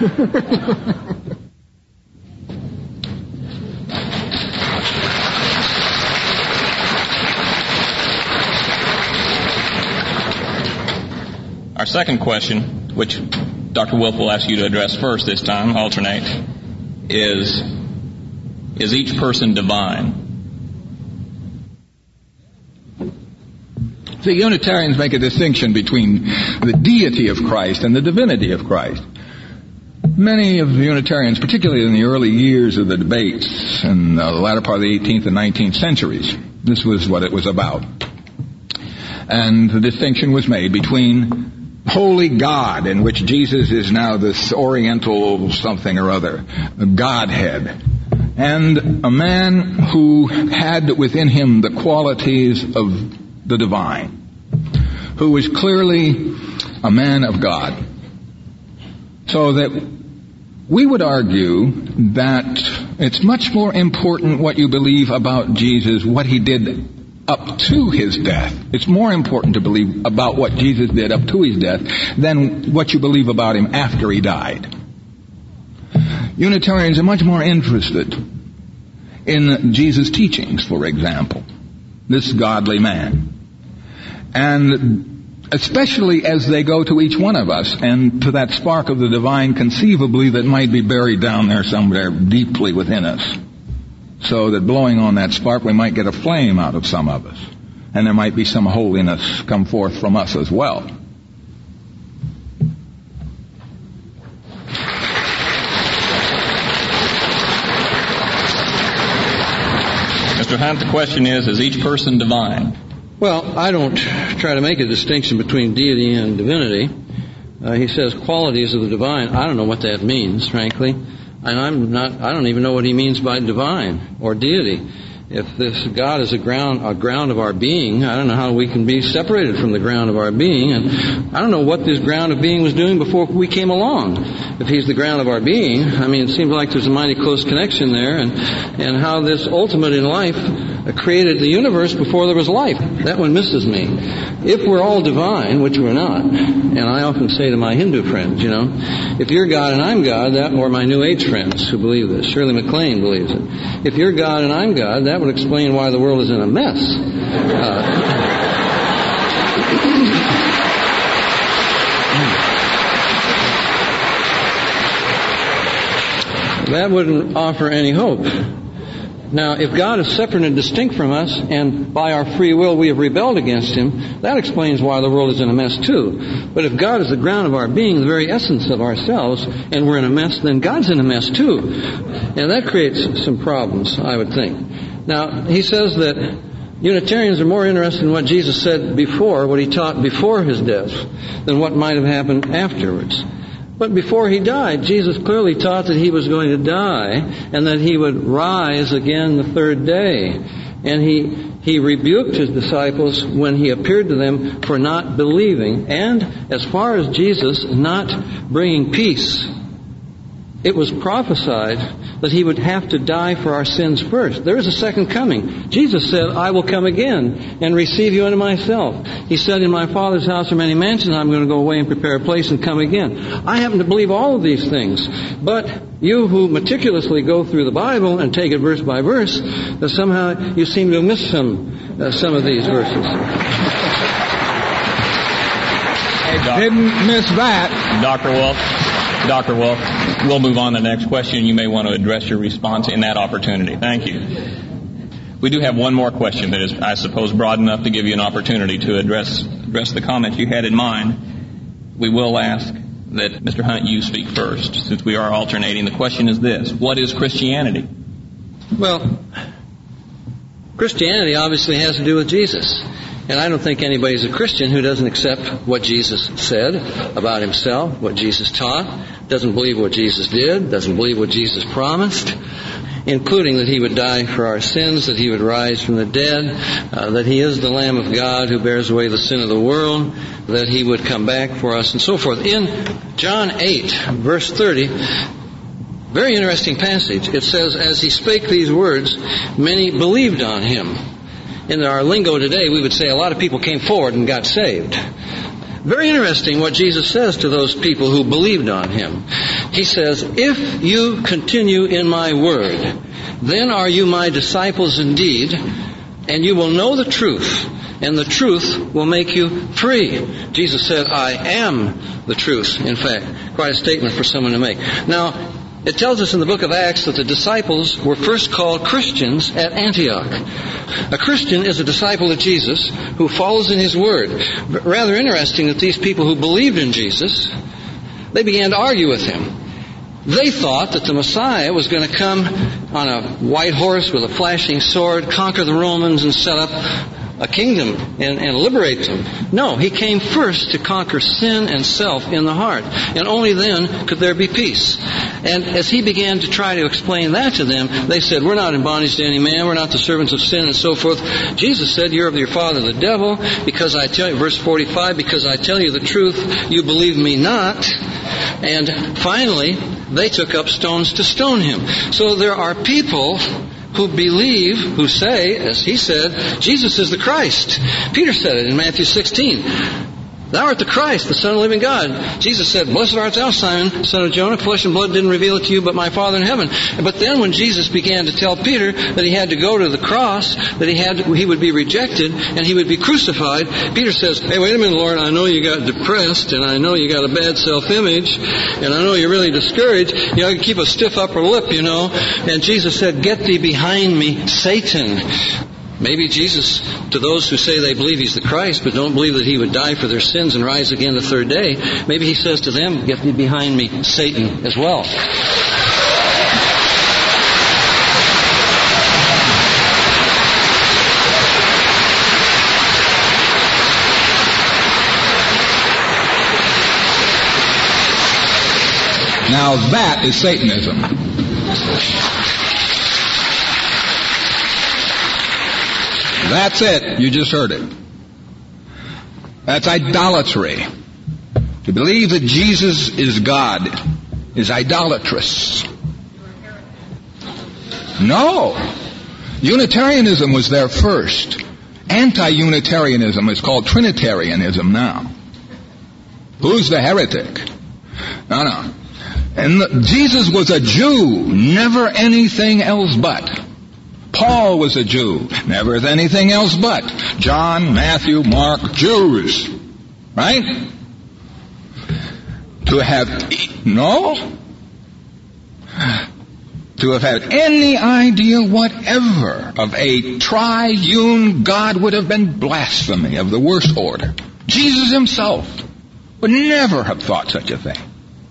Our second question, which Doctor Wolf will ask you to address first this time, alternate, is, is each person divine? The Unitarians make a distinction between the deity of Christ and the divinity of Christ. Many of the Unitarians, particularly in the early years of the debates in the latter part of the eighteenth and nineteenth centuries, this was what it was about. And the distinction was made between holy God, in which Jesus is now this oriental something or other, a Godhead, and a man who had within him the qualities of the divine, who was clearly a man of God. So that we would argue that it's much more important what you believe about Jesus, what he did up to his death. It's more important to believe about what Jesus did up to his death than what you believe about him after he died. Unitarians are much more interested in Jesus' teachings, for example, this godly man. And especially as they go to each one of us and to that spark of the divine conceivably that might be buried down there somewhere deeply within us, so that blowing on that spark we might get a flame out of some of us. and there might be some holiness come forth from us as well. Mister Hunt, the question is, is each person divine? Well, I don't try to make a distinction between deity and divinity. Uh, he says qualities of the divine. I don't know what that means, frankly. And I'm not, I don't even know what he means by divine or deity. If this God is a ground, a ground of our being, I don't know how we can be separated from the ground of our being. And I don't know what this ground of being was doing before we came along. If he's the ground of our being, I mean, it seems like there's a mighty close connection there. And, and how this ultimate in life created the universe before there was life. That one misses me. If we're all divine, which we're not, and I often say to my Hindu friends, you know, if you're God and I'm God, that, or my New Age friends who believe this, Shirley MacLaine believes it. If you're God and I'm God, that would explain why the world is in a mess. Uh, that wouldn't offer any hope. Now, if God is separate and distinct from us, and by our free will we have rebelled against Him, that explains why the world is in a mess too. But if God is the ground of our being, the very essence of ourselves, and we're in a mess, then God's in a mess too. And that creates some problems, I would think. Now, he says that Unitarians are more interested in what Jesus said before, what He taught before His death, than what might have happened afterwards. But before He died, Jesus clearly taught that He was going to die and that He would rise again the third day. And He He rebuked His disciples when He appeared to them for not believing, and as far as Jesus not bringing peace. It was prophesied that He would have to die for our sins first. There is a second coming. Jesus said, I will come again and receive you unto myself. He said, in my Father's house are many mansions. I'm going to go away and prepare a place and come again. I happen to believe all of these things. But you who meticulously go through the Bible and take it verse by verse, that somehow you seem to have missed some, uh, some of these verses. I didn't miss that. Doctor Wolf. Doctor Wolf, we'll move on to the next question. You may want to address your response in that opportunity. Thank you. We do have one more question that is, I suppose, broad enough to give you an opportunity to address address the comments you had in mind. We will ask that Mister Hunt, you speak first, since we are alternating. The question is this: what is Christianity? Well, Christianity obviously has to do with Jesus. And I don't think anybody's a Christian who doesn't accept what Jesus said about Himself, what Jesus taught, doesn't believe what Jesus did, doesn't believe what Jesus promised, including that He would die for our sins, that He would rise from the dead, uh, that He is the Lamb of God who bears away the sin of the world, that He would come back for us, and so forth. In John eight, verse thirty, very interesting passage. It says, as He spake these words, many believed on Him. In our lingo today, we would say a lot of people came forward and got saved. Very interesting what Jesus says to those people who believed on Him. He says, if you continue in my word, then are you my disciples indeed, and you will know the truth, and the truth will make you free. Jesus said, I am the truth. In fact, quite a statement for someone to make. Now, it tells us in the book of Acts that the disciples were first called Christians at Antioch. A Christian is a disciple of Jesus who follows in His word. Rather interesting that these people who believed in Jesus, they began to argue with Him. They thought that the Messiah was going to come on a white horse with a flashing sword, conquer the Romans, and set up a kingdom and, and liberate them. No, He came first to conquer sin and self in the heart. And only then could there be peace. And as He began to try to explain that to them, they said, we're not in bondage to any man, we're not the servants of sin, and so forth. Jesus said, you're of your father the devil, because I tell you, verse forty-five, because I tell you the truth, you believe me not. And finally, they took up stones to stone Him. So there are people who believe, who say, as He said, Jesus is the Christ. Peter said it in Matthew sixteen. Thou art the Christ, the Son of the living God. Jesus said, blessed art thou, Simon, son of Jonah. Flesh and blood didn't reveal it to you, but my Father in heaven. But then when Jesus began to tell Peter that he had to go to the cross, that he had to, he would be rejected, and he would be crucified, Peter says, hey, wait a minute, Lord, I know you got depressed, and I know you got a bad self-image, and I know you're really discouraged. You know, you keep a stiff upper lip, you know. And Jesus said, get thee behind me, Satan. Maybe Jesus, to those who say they believe He's the Christ but don't believe that He would die for their sins and rise again the third day, maybe He says to them, "Get thee behind me, Satan," as well. Now that is Satanism. That's it. You just heard it. That's idolatry. To believe that Jesus is God is idolatrous. No. Unitarianism was there first. Anti-Unitarianism is called Trinitarianism now. Who's the heretic? No, no. And the, Jesus was a Jew, never anything else but. Paul was a Jew, never anything else but. John, Matthew, Mark, Jews. Right? To have, no? To have had any idea whatever of a triune God would have been blasphemy of the worst order. Jesus himself would never have thought such a thing.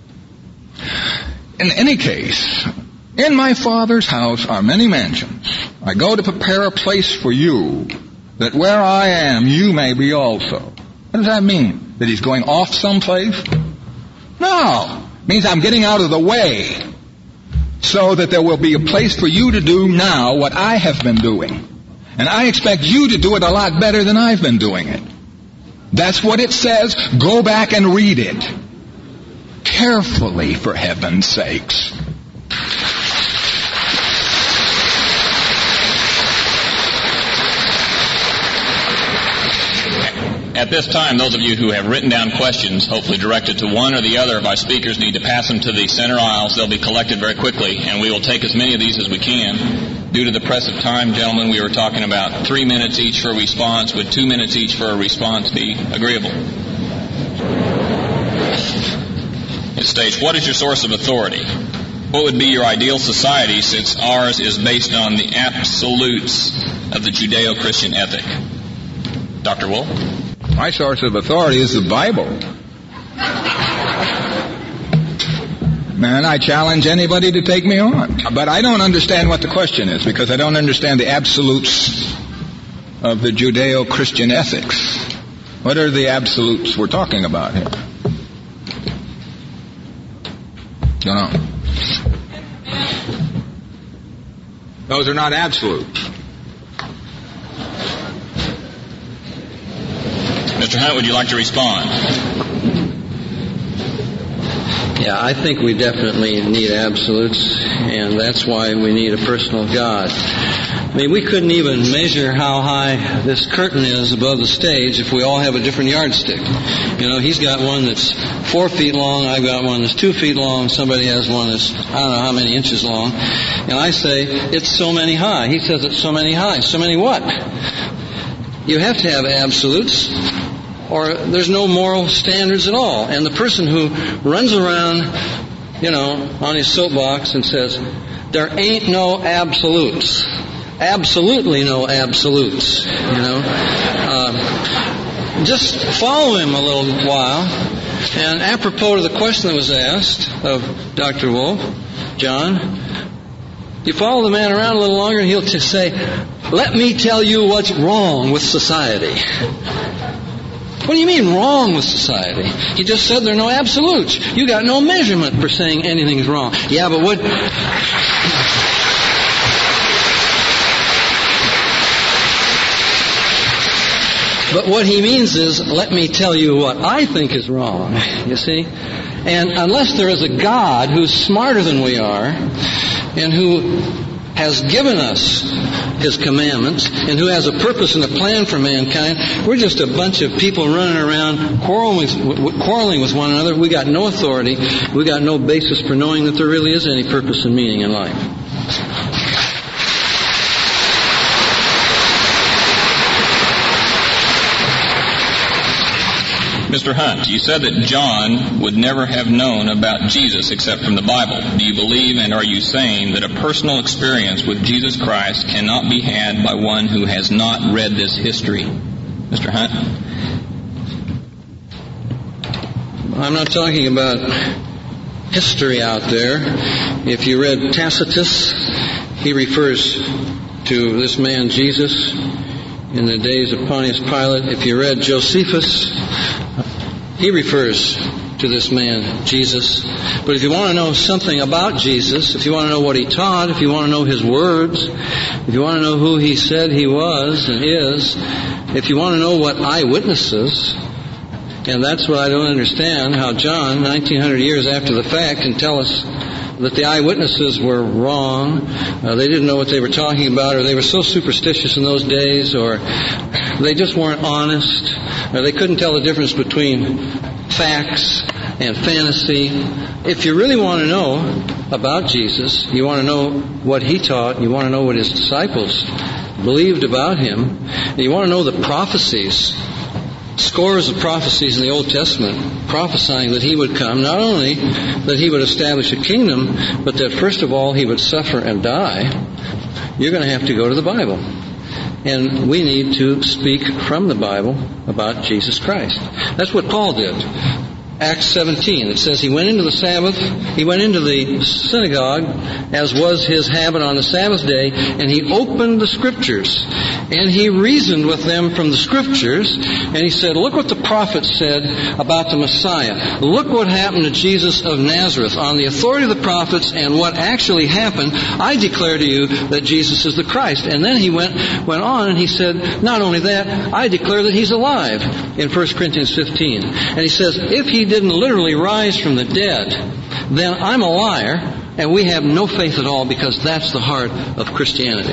In any case, in my Father's house are many mansions. I go to prepare a place for you, that where I am, you may be also. What does that mean? That he's going off someplace? No. It means I'm getting out of the way, so that there will be a place for you to do now what I have been doing. And I expect you to do it a lot better than I've been doing it. That's what it says. Go back and read it. Carefully, for heaven's sakes. At this time, those of you who have written down questions, hopefully directed to one or the other of our speakers, need to pass them to the center aisles. They'll be collected very quickly, and we will take as many of these as we can. Due to the press of time, gentlemen, we were talking about three minutes each for a response. Would two minutes each for a response be agreeable? It states, what is your source of authority? What would be your ideal society, since ours is based on the absolutes of the Judeo-Christian ethic? Doctor Wolf? My source of authority is the Bible. Man, I challenge anybody to take me on. But I don't understand what the question is, because I don't understand the absolutes of the Judeo-Christian ethics. What are the absolutes we're talking about here? Don't know. Those are not absolutes. Mister Hunt, would you like to respond? Yeah, I think we definitely need absolutes, and that's why we need a personal God. I mean, we couldn't even measure how high this curtain is above the stage if we all have a different yardstick. You know, he's got one that's four feet long, I've got one that's two feet long, somebody has one that's I don't know how many inches long, and I say, it's so many high. He says it's so many high. So many what? You have to have absolutes, or there's no moral standards at all. And the person who runs around, you know, on his soapbox and says, there ain't no absolutes. Absolutely no absolutes, you know. Uh, just follow him a little while. And apropos to the question that was asked of Doctor Wolf, John, you follow the man around a little longer and he'll just say, let me tell you what's wrong with society. What do you mean wrong with society? He just said there are no absolutes. You got no measurement for saying anything's wrong. Yeah, but what... But what he means is, let me tell you what I think is wrong, you see? And unless there is a God who's smarter than we are, and who has given us His commandments, and who has a purpose and a plan for mankind, we're just a bunch of people running around quarreling with, quarreling with one another. We got no authority. We got no basis for knowing that there really is any purpose and meaning in life. Mister Hunt, you said that John would never have known about Jesus except from the Bible. Do you believe and are you saying that a personal experience with Jesus Christ cannot be had by one who has not read this history? Mister Hunt? I'm not talking about history out there. If you read Tacitus, he refers to this man Jesus in the days of Pontius Pilate. If you read Josephus, he refers to this man Jesus. But if you want to know something about Jesus, if you want to know what he taught, if you want to know his words, if you want to know who he said he was and is, if you want to know what eyewitnesses, and that's what I don't understand, how John, nineteen hundred years after the fact, can tell us that the eyewitnesses were wrong, uh, they didn't know what they were talking about, or they were so superstitious in those days, or they just weren't honest, or they couldn't tell the difference between facts and fantasy. If you really want to know about Jesus, you want to know what he taught, you want to know what his disciples believed about him, and you want to know the prophecies, scores of prophecies in the Old Testament prophesying that he would come, not only that he would establish a kingdom, but that first of all he would suffer and die, you're going to have to go to the Bible. And we need to speak from the Bible about Jesus Christ. That's what Paul did. Acts seventeen, it says he went into the Sabbath, he went into the synagogue, as was his habit on the Sabbath day, and he opened the Scriptures. And he reasoned with them from the Scriptures, and he said, look what the prophets said about the Messiah. Look what happened to Jesus of Nazareth. On the authority of the prophets and what actually happened, I declare to you that Jesus is the Christ. And then he went, went on and he said, not only that, I declare that he's alive in First Corinthians fifteen. And he says, if he didn't literally rise from the dead, then I'm a liar, and we have no faith at all, because that's the heart of Christianity.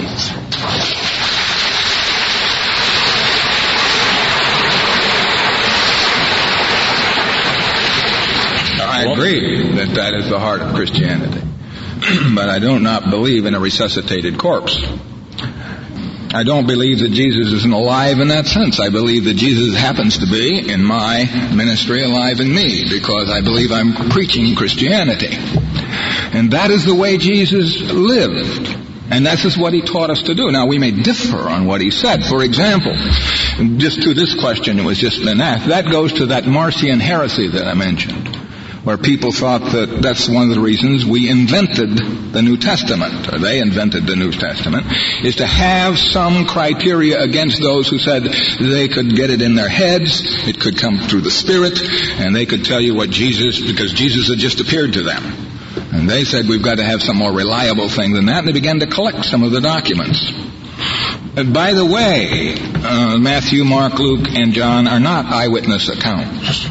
I agree that that is the heart of Christianity. But I do not believe in a resuscitated corpse. I don't believe that Jesus isn't alive in that sense. I believe that Jesus happens to be, in my ministry, alive in me, because I believe I'm preaching Christianity. And that is the way Jesus lived. And that is what he taught us to do. Now, we may differ on what he said. For example, just to this question that was just been asked, that goes to that Marcion heresy that I mentioned, where people thought that that's one of the reasons we invented the New Testament, or they invented the New Testament, is to have some criteria against those who said they could get it in their heads, it could come through the Spirit, and they could tell you what Jesus, because Jesus had just appeared to them. And they said, we've got to have some more reliable thing than that, and they began to collect some of the documents. And by the way, uh, Matthew, Mark, Luke, and John are not eyewitness accounts.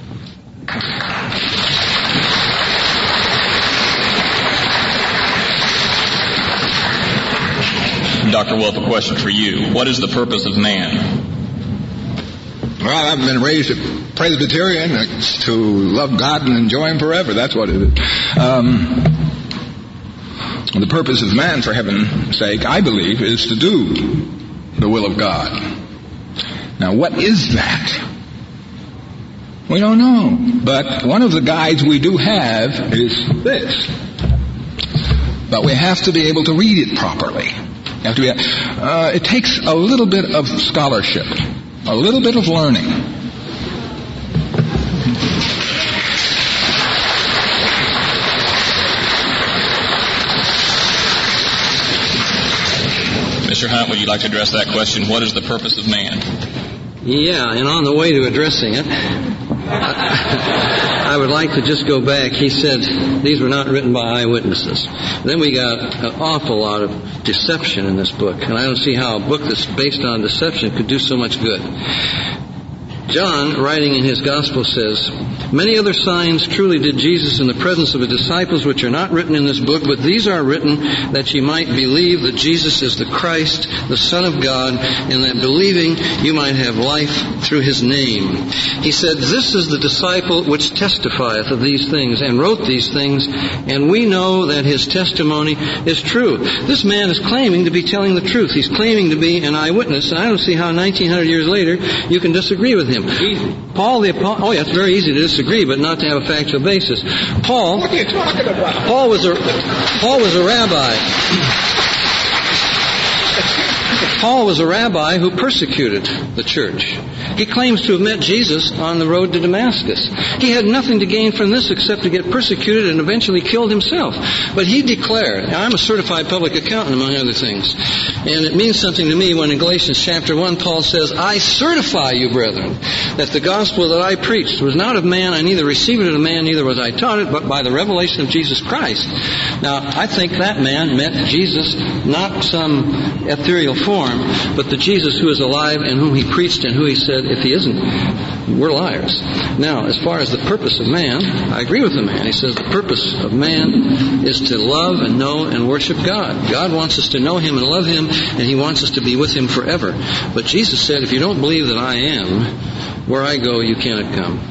Doctor Wolf, a question for you. What is the purpose of man? Well, I've been raised a Presbyterian. It's to love God and enjoy Him forever. That's what it is. Um, the purpose of man, for heaven's sake, I believe, is to do the will of God. Now, what is that? We don't know. But one of the guides we do have is this. But we have to be able to read it properly. You have to be, uh, it takes a little bit of scholarship, a little bit of learning. Mister Hunt, would you like to address that question? What is the purpose of man? Yeah, and on the way to addressing it, I, I would like to just go back. He said these were not written by eyewitnesses. Then we got an awful lot of deception in this book, and I don't see how a book that's based on deception could do so much good. John, writing in his gospel, says, many other signs truly did Jesus in the presence of his disciples, which are not written in this book, but these are written that ye might believe that Jesus is the Christ, the Son of God, and that believing you might have life through his name. He said, this is the disciple which testifieth of these things, and wrote these things, and we know that his testimony is true. This man is claiming to be telling the truth. He's claiming to be an eyewitness, and I don't see how nineteen hundred years later you can disagree with him. Easy. Paul the Apostle, oh yeah, it's very easy to disagree, but not to have a factual basis. Paul, what are you talking about? Paul was a, Paul was a rabbi. Paul was a rabbi who persecuted the church. He claims to have met Jesus on the road to Damascus. He had nothing to gain from this except to get persecuted and eventually killed himself. But he declared, I'm a certified public accountant among other things, and it means something to me when in Galatians chapter one Paul says, I certify you, brethren, that the gospel that I preached was not of man, I neither received it of man, neither was I taught it, but by the revelation of Jesus Christ. Now, I think that man met Jesus, not some ethereal form, but the Jesus who is alive and whom he preached and who he said, if he isn't, we're liars. Now, as far as the purpose of man, I agree with the man. He says the purpose of man is to love and know and worship God. God wants us to know him and love him, and he wants us to be with him forever. But Jesus said, if you don't believe that I am, where I go, you cannot come.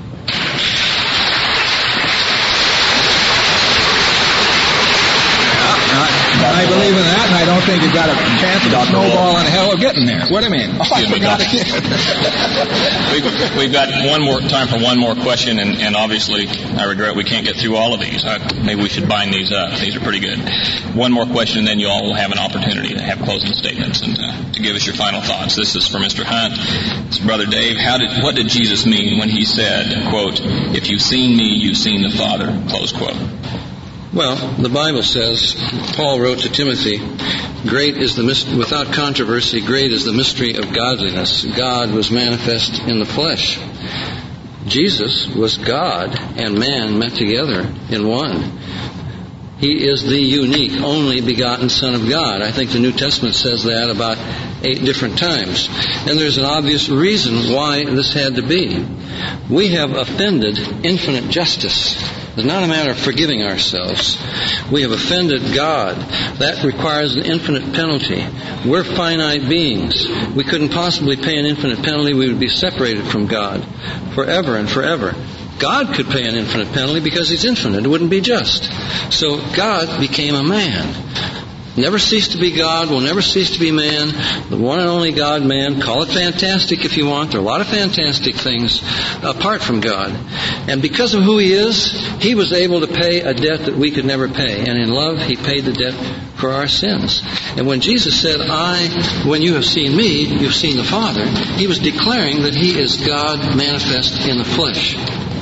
I believe in that, and I don't think you've got a chance of a snowball in hell of getting there. What do you mean? Oh, I forgot again. we've, we've got one more time for one more question, and, and obviously, I regret we can't get through all of these. Uh, maybe we should bind these up. These are pretty good. One more question, and then you all will have an opportunity to have closing statements and uh, to give us your final thoughts. This is for Mister Hunt. It's Brother Dave. How did what did Jesus mean when he said, quote, if you've seen me, you've seen the Father, close quote? Well, the Bible says, Paul wrote to Timothy, great is the mystery, without controversy, great is the mystery of godliness. God was manifest in the flesh. Jesus was God and man met together in one. He is the unique, only begotten Son of God. I think the New Testament says that about eight different times. And there's an obvious reason why this had to be. We have offended infinite justice. It's not a matter of forgiving ourselves. We have offended God. That requires an infinite penalty. We're finite beings. We couldn't possibly pay an infinite penalty. We would be separated from God forever and forever. God could pay an infinite penalty because He's infinite. It wouldn't be just. So God became a man. Never ceased to be God, will never cease to be man, the one and only God, man. Call it fantastic if you want. There are a lot of fantastic things apart from God. And because of who He is, He was able to pay a debt that we could never pay. And in love, He paid the debt for our sins. And when Jesus said, I, when you have seen me, you've seen the Father, He was declaring that He is God manifest in the flesh.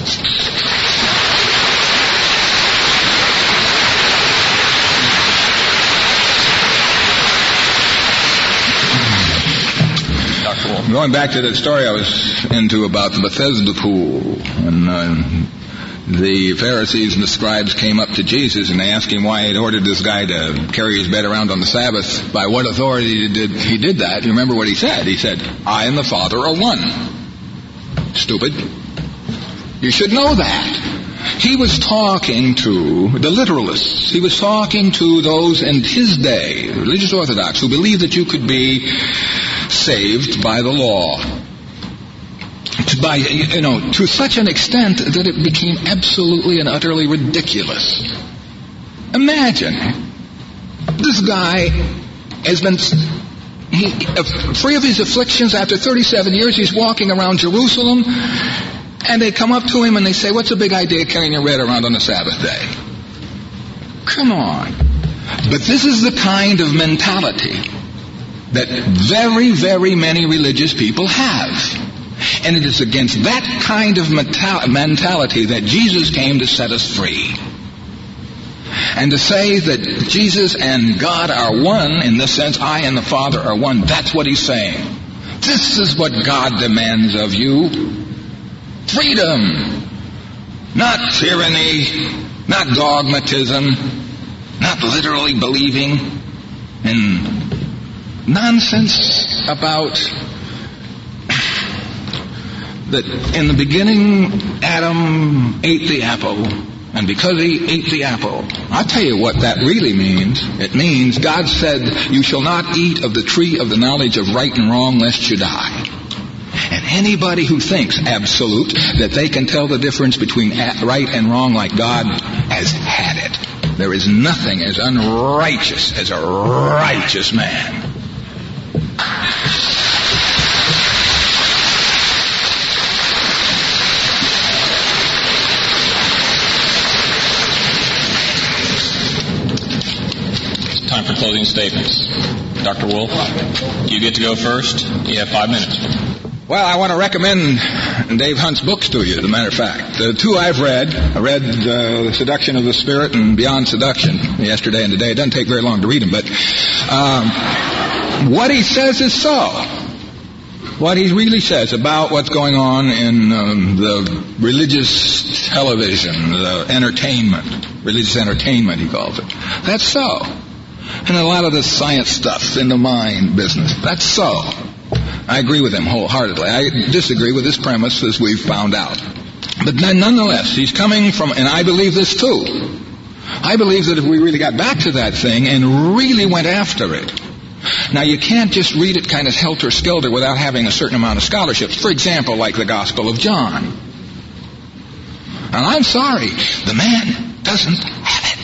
Going back to the story I was into about the Bethesda pool, and uh, the Pharisees and the scribes came up to Jesus and they asked him why he'd ordered this guy to carry his bed around on the Sabbath. By what authority did he did that? You remember what he said? He said, I and the Father are one. Stupid. You should know that. He was talking to the literalists. He was talking to those in his day, religious Orthodox, who believed that you could be saved by the law. To, by, you know, to such an extent that it became absolutely and utterly ridiculous. Imagine, this guy has been he, uh, free of his afflictions after thirty-seven years. He's walking around Jerusalem, and they come up to him and they say, what's the big idea of carrying your bed around on the Sabbath day? Come on. But this is the kind of mentality that very, very many religious people have. And it is against that kind of mentality that Jesus came to set us free. And to say that Jesus and God are one, in this sense, I and the Father are one, that's what He's saying. This is what God demands of you. Freedom. Not tyranny, not dogmatism, not literally believing in nonsense about that in the beginning Adam ate the apple, and because he ate the apple, I'll tell you what that really means. It means God said, you shall not eat of the tree of the knowledge of right and wrong lest you die. And anybody who thinks, absolute, that they can tell the difference between right and wrong like God has had it. There is nothing as unrighteous as a righteous man. time for closing statements. Doctor Wolf, you get to go first. You have five minutes. Well, I want to recommend Dave Hunt's books to you, as a matter of fact. The two I've read, I read uh, The Seduction of the Spirit and Beyond Seduction yesterday and today. It doesn't take very long to read them, but um, what he says is so. What he really says about what's going on in um, the religious television, the entertainment, religious entertainment he calls it. That's so. And a lot of the science stuff in the mind business. That's so. I agree with him wholeheartedly. I disagree with his premise, as we've found out. But then, nonetheless, he's coming from, and I believe this too, I believe that if we really got back to that thing and really went after it, now you can't just read it kind of helter-skelter without having a certain amount of scholarship. For example, like the Gospel of John. And I'm sorry, the man doesn't have it.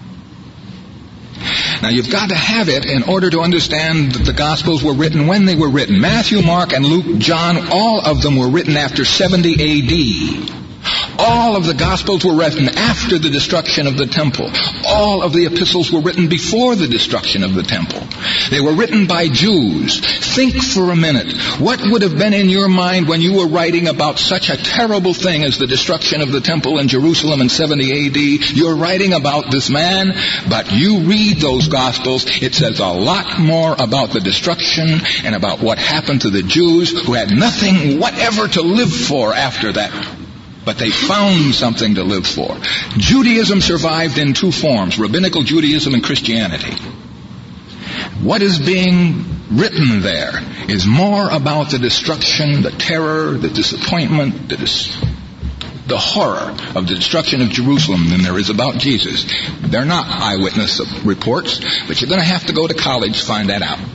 Now, you've got to have it in order to understand that the Gospels were written when they were written. Matthew, Mark, and Luke, John, all of them were written after seventy A D. All of the Gospels were written after the destruction of the temple. All of the epistles were written before the destruction of the temple. They were written by Jews. Think for a minute. What would have been in your mind when you were writing about such a terrible thing as the destruction of the temple in Jerusalem in seventy A D? You're writing about this man, but you read those Gospels. It says a lot more about the destruction and about what happened to the Jews who had nothing whatever to live for after that. But they found something to live for. Judaism survived in two forms, rabbinical Judaism and Christianity. What is being written there is more about the destruction, the terror, the disappointment, the, dis- the horror of the destruction of Jerusalem than there is about Jesus. They're not eyewitness reports, but you're going to have to go to college to find that out.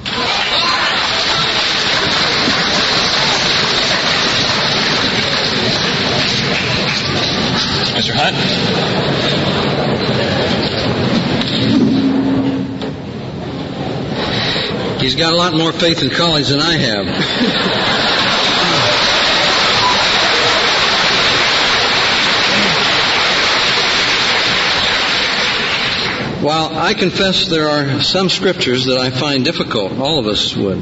Mister Hunt? He's got a lot more faith in college than I have. While I confess there are some scriptures that I find difficult, all of us would,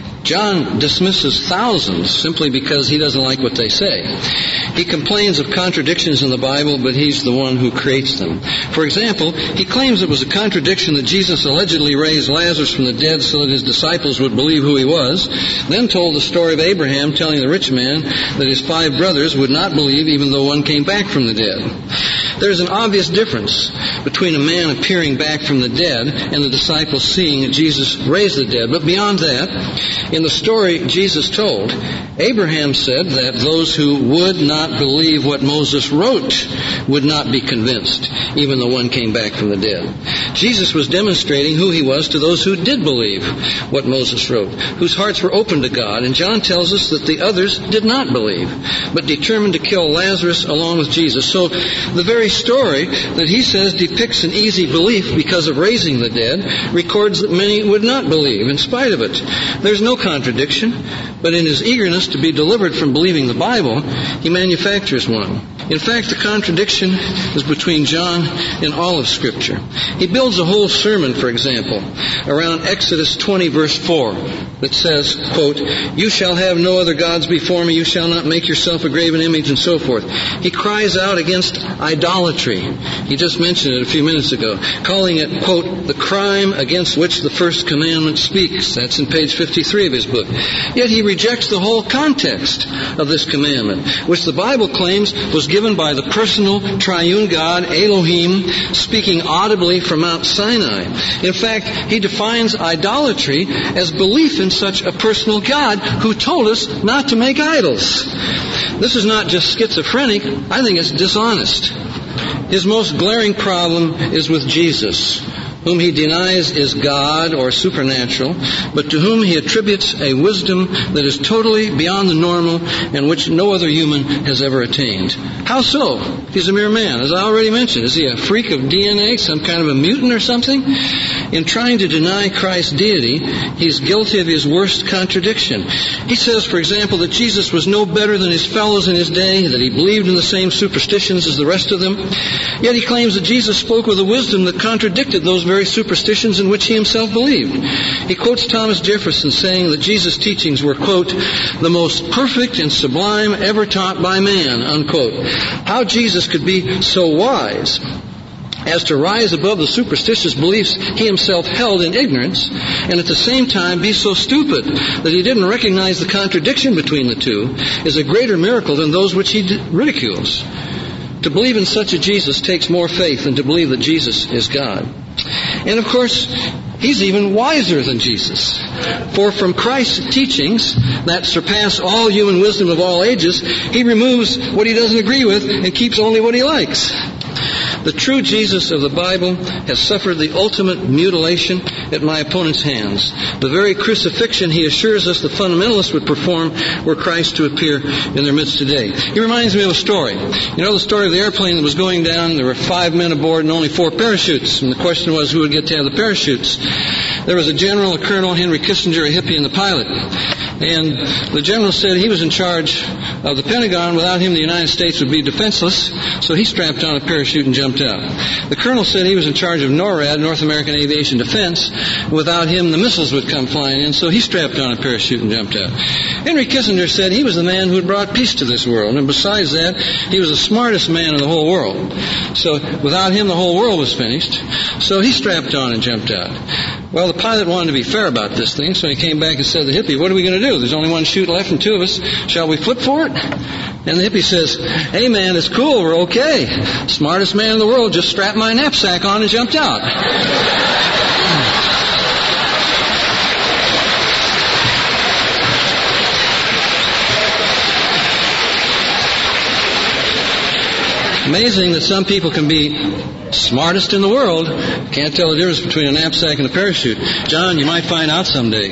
John dismisses thousands simply because he doesn't like what they say. He complains of contradictions in the Bible, but he's the one who creates them. For example, he claims it was a contradiction that Jesus allegedly raised Lazarus from the dead so that his disciples would believe who he was, then told the story of Abraham telling the rich man that his five brothers would not believe even though one came back from the dead. There's an obvious difference between a man appearing back from the dead and the disciples seeing Jesus raise the dead. But beyond that, in the story Jesus told, Abraham said that those who would not believe what Moses wrote would not be convinced, even though one came back from the dead. Jesus was demonstrating who he was to those who did believe what Moses wrote, whose hearts were open to God. And John tells us that the others did not believe, but determined to kill Lazarus along with Jesus. So the very story that he says depicts an easy belief because of raising the dead records that many would not believe in spite of it. There's no contradiction, but in his eagerness to be delivered from believing the Bible, he manufactures one. In fact, the contradiction is between John and all of Scripture. He builds a whole sermon, for example, around Exodus twenty, verse four, that says, quote, "You shall have no other gods before me, you shall not make yourself a graven image," and so forth. He cries out against idolatry. He just mentioned it a few minutes ago, calling it, quote, "the crime against which the first commandment speaks." That's in page fifty-three of his book. Yet he rejects the whole context of this commandment, which the Bible claims was given by the personal triune God, Elohim, speaking audibly from Mount Sinai. In fact, he defines idolatry as belief in such a personal God who told us not to make idols. This is not just schizophrenic, I think it's dishonest. His most glaring problem is with Jesus, whom he denies is God or supernatural, but to whom he attributes a wisdom that is totally beyond the normal and which no other human has ever attained. How so? He's a mere man, as I already mentioned. Is he a freak of D N A, some kind of a mutant or something? In trying to deny Christ's deity, he's guilty of his worst contradiction. He says, for example, that Jesus was no better than his fellows in his day, that he believed in the same superstitions as the rest of them. Yet he claims that Jesus spoke with a wisdom that contradicted those very very superstitions in which he himself believed. He quotes Thomas Jefferson saying that Jesus' teachings were, quote, the most perfect and sublime ever taught by man, unquote. How Jesus could be so wise as to rise above the superstitious beliefs he himself held in ignorance, and at the same time be so stupid that he didn't recognize the contradiction between the two, is a greater miracle than those which he ridicules. To believe in such a Jesus takes more faith than to believe that Jesus is God. And of course, he's even wiser than Jesus. For from Christ's teachings that surpass all human wisdom of all ages, he removes what he doesn't agree with and keeps only what he likes. The true Jesus of the Bible has suffered the ultimate mutilation at my opponent's hands. The very crucifixion he assures us the fundamentalists would perform were Christ to appear in their midst today. He reminds me of a story. You know the story of the airplane that was going down? There were five men aboard and only four parachutes. And the question was who would get to have the parachutes. There was a general, a colonel, Henry Kissinger, a hippie, and the pilot. And the general said he was in charge of the Pentagon. Without him, the United States would be defenseless. So he strapped on a parachute and jumped out. The colonel said he was in charge of NORAD, North American Aviation Defense. Without him, the missiles would come flying in. So he strapped on a parachute and jumped out. Henry Kissinger said he was the man who had brought peace to this world. And besides that, he was the smartest man in the whole world. So without him, the whole world was finished. So he strapped on and jumped out. Well, the pilot wanted to be fair about this thing, so he came back and said to the hippie, what are we going to do? There's only one chute left and two of us. Shall we flip for it? And the hippie says, hey man, it's cool, we're okay. Smartest man in the world just strapped my knapsack on and jumped out. Amazing that some people can be smartest in the world, can't tell the difference between a knapsack and a parachute. John, you might find out someday.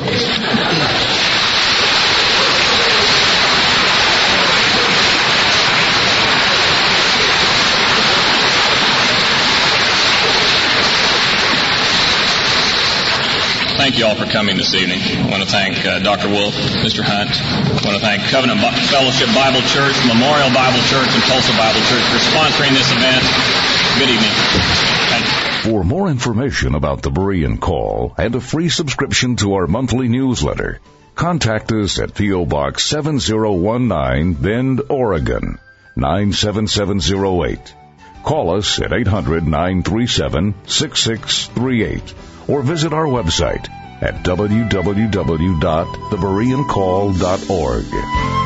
Thank you all for coming this evening. I want to thank uh, Doctor Wolf, Mister Hunt. I want to thank Covenant Bi- Fellowship Bible Church, Memorial Bible Church, and Tulsa Bible Church for sponsoring this event. Good evening. Thank you. For more information about the Berean Call and a free subscription to our monthly newsletter, contact us at P O. Box seven oh one nine, Bend, Oregon, nine seven seven oh eight. Call us at eight hundred, nine three seven, six six three eight or visit our website at w w w dot the berean call dot org.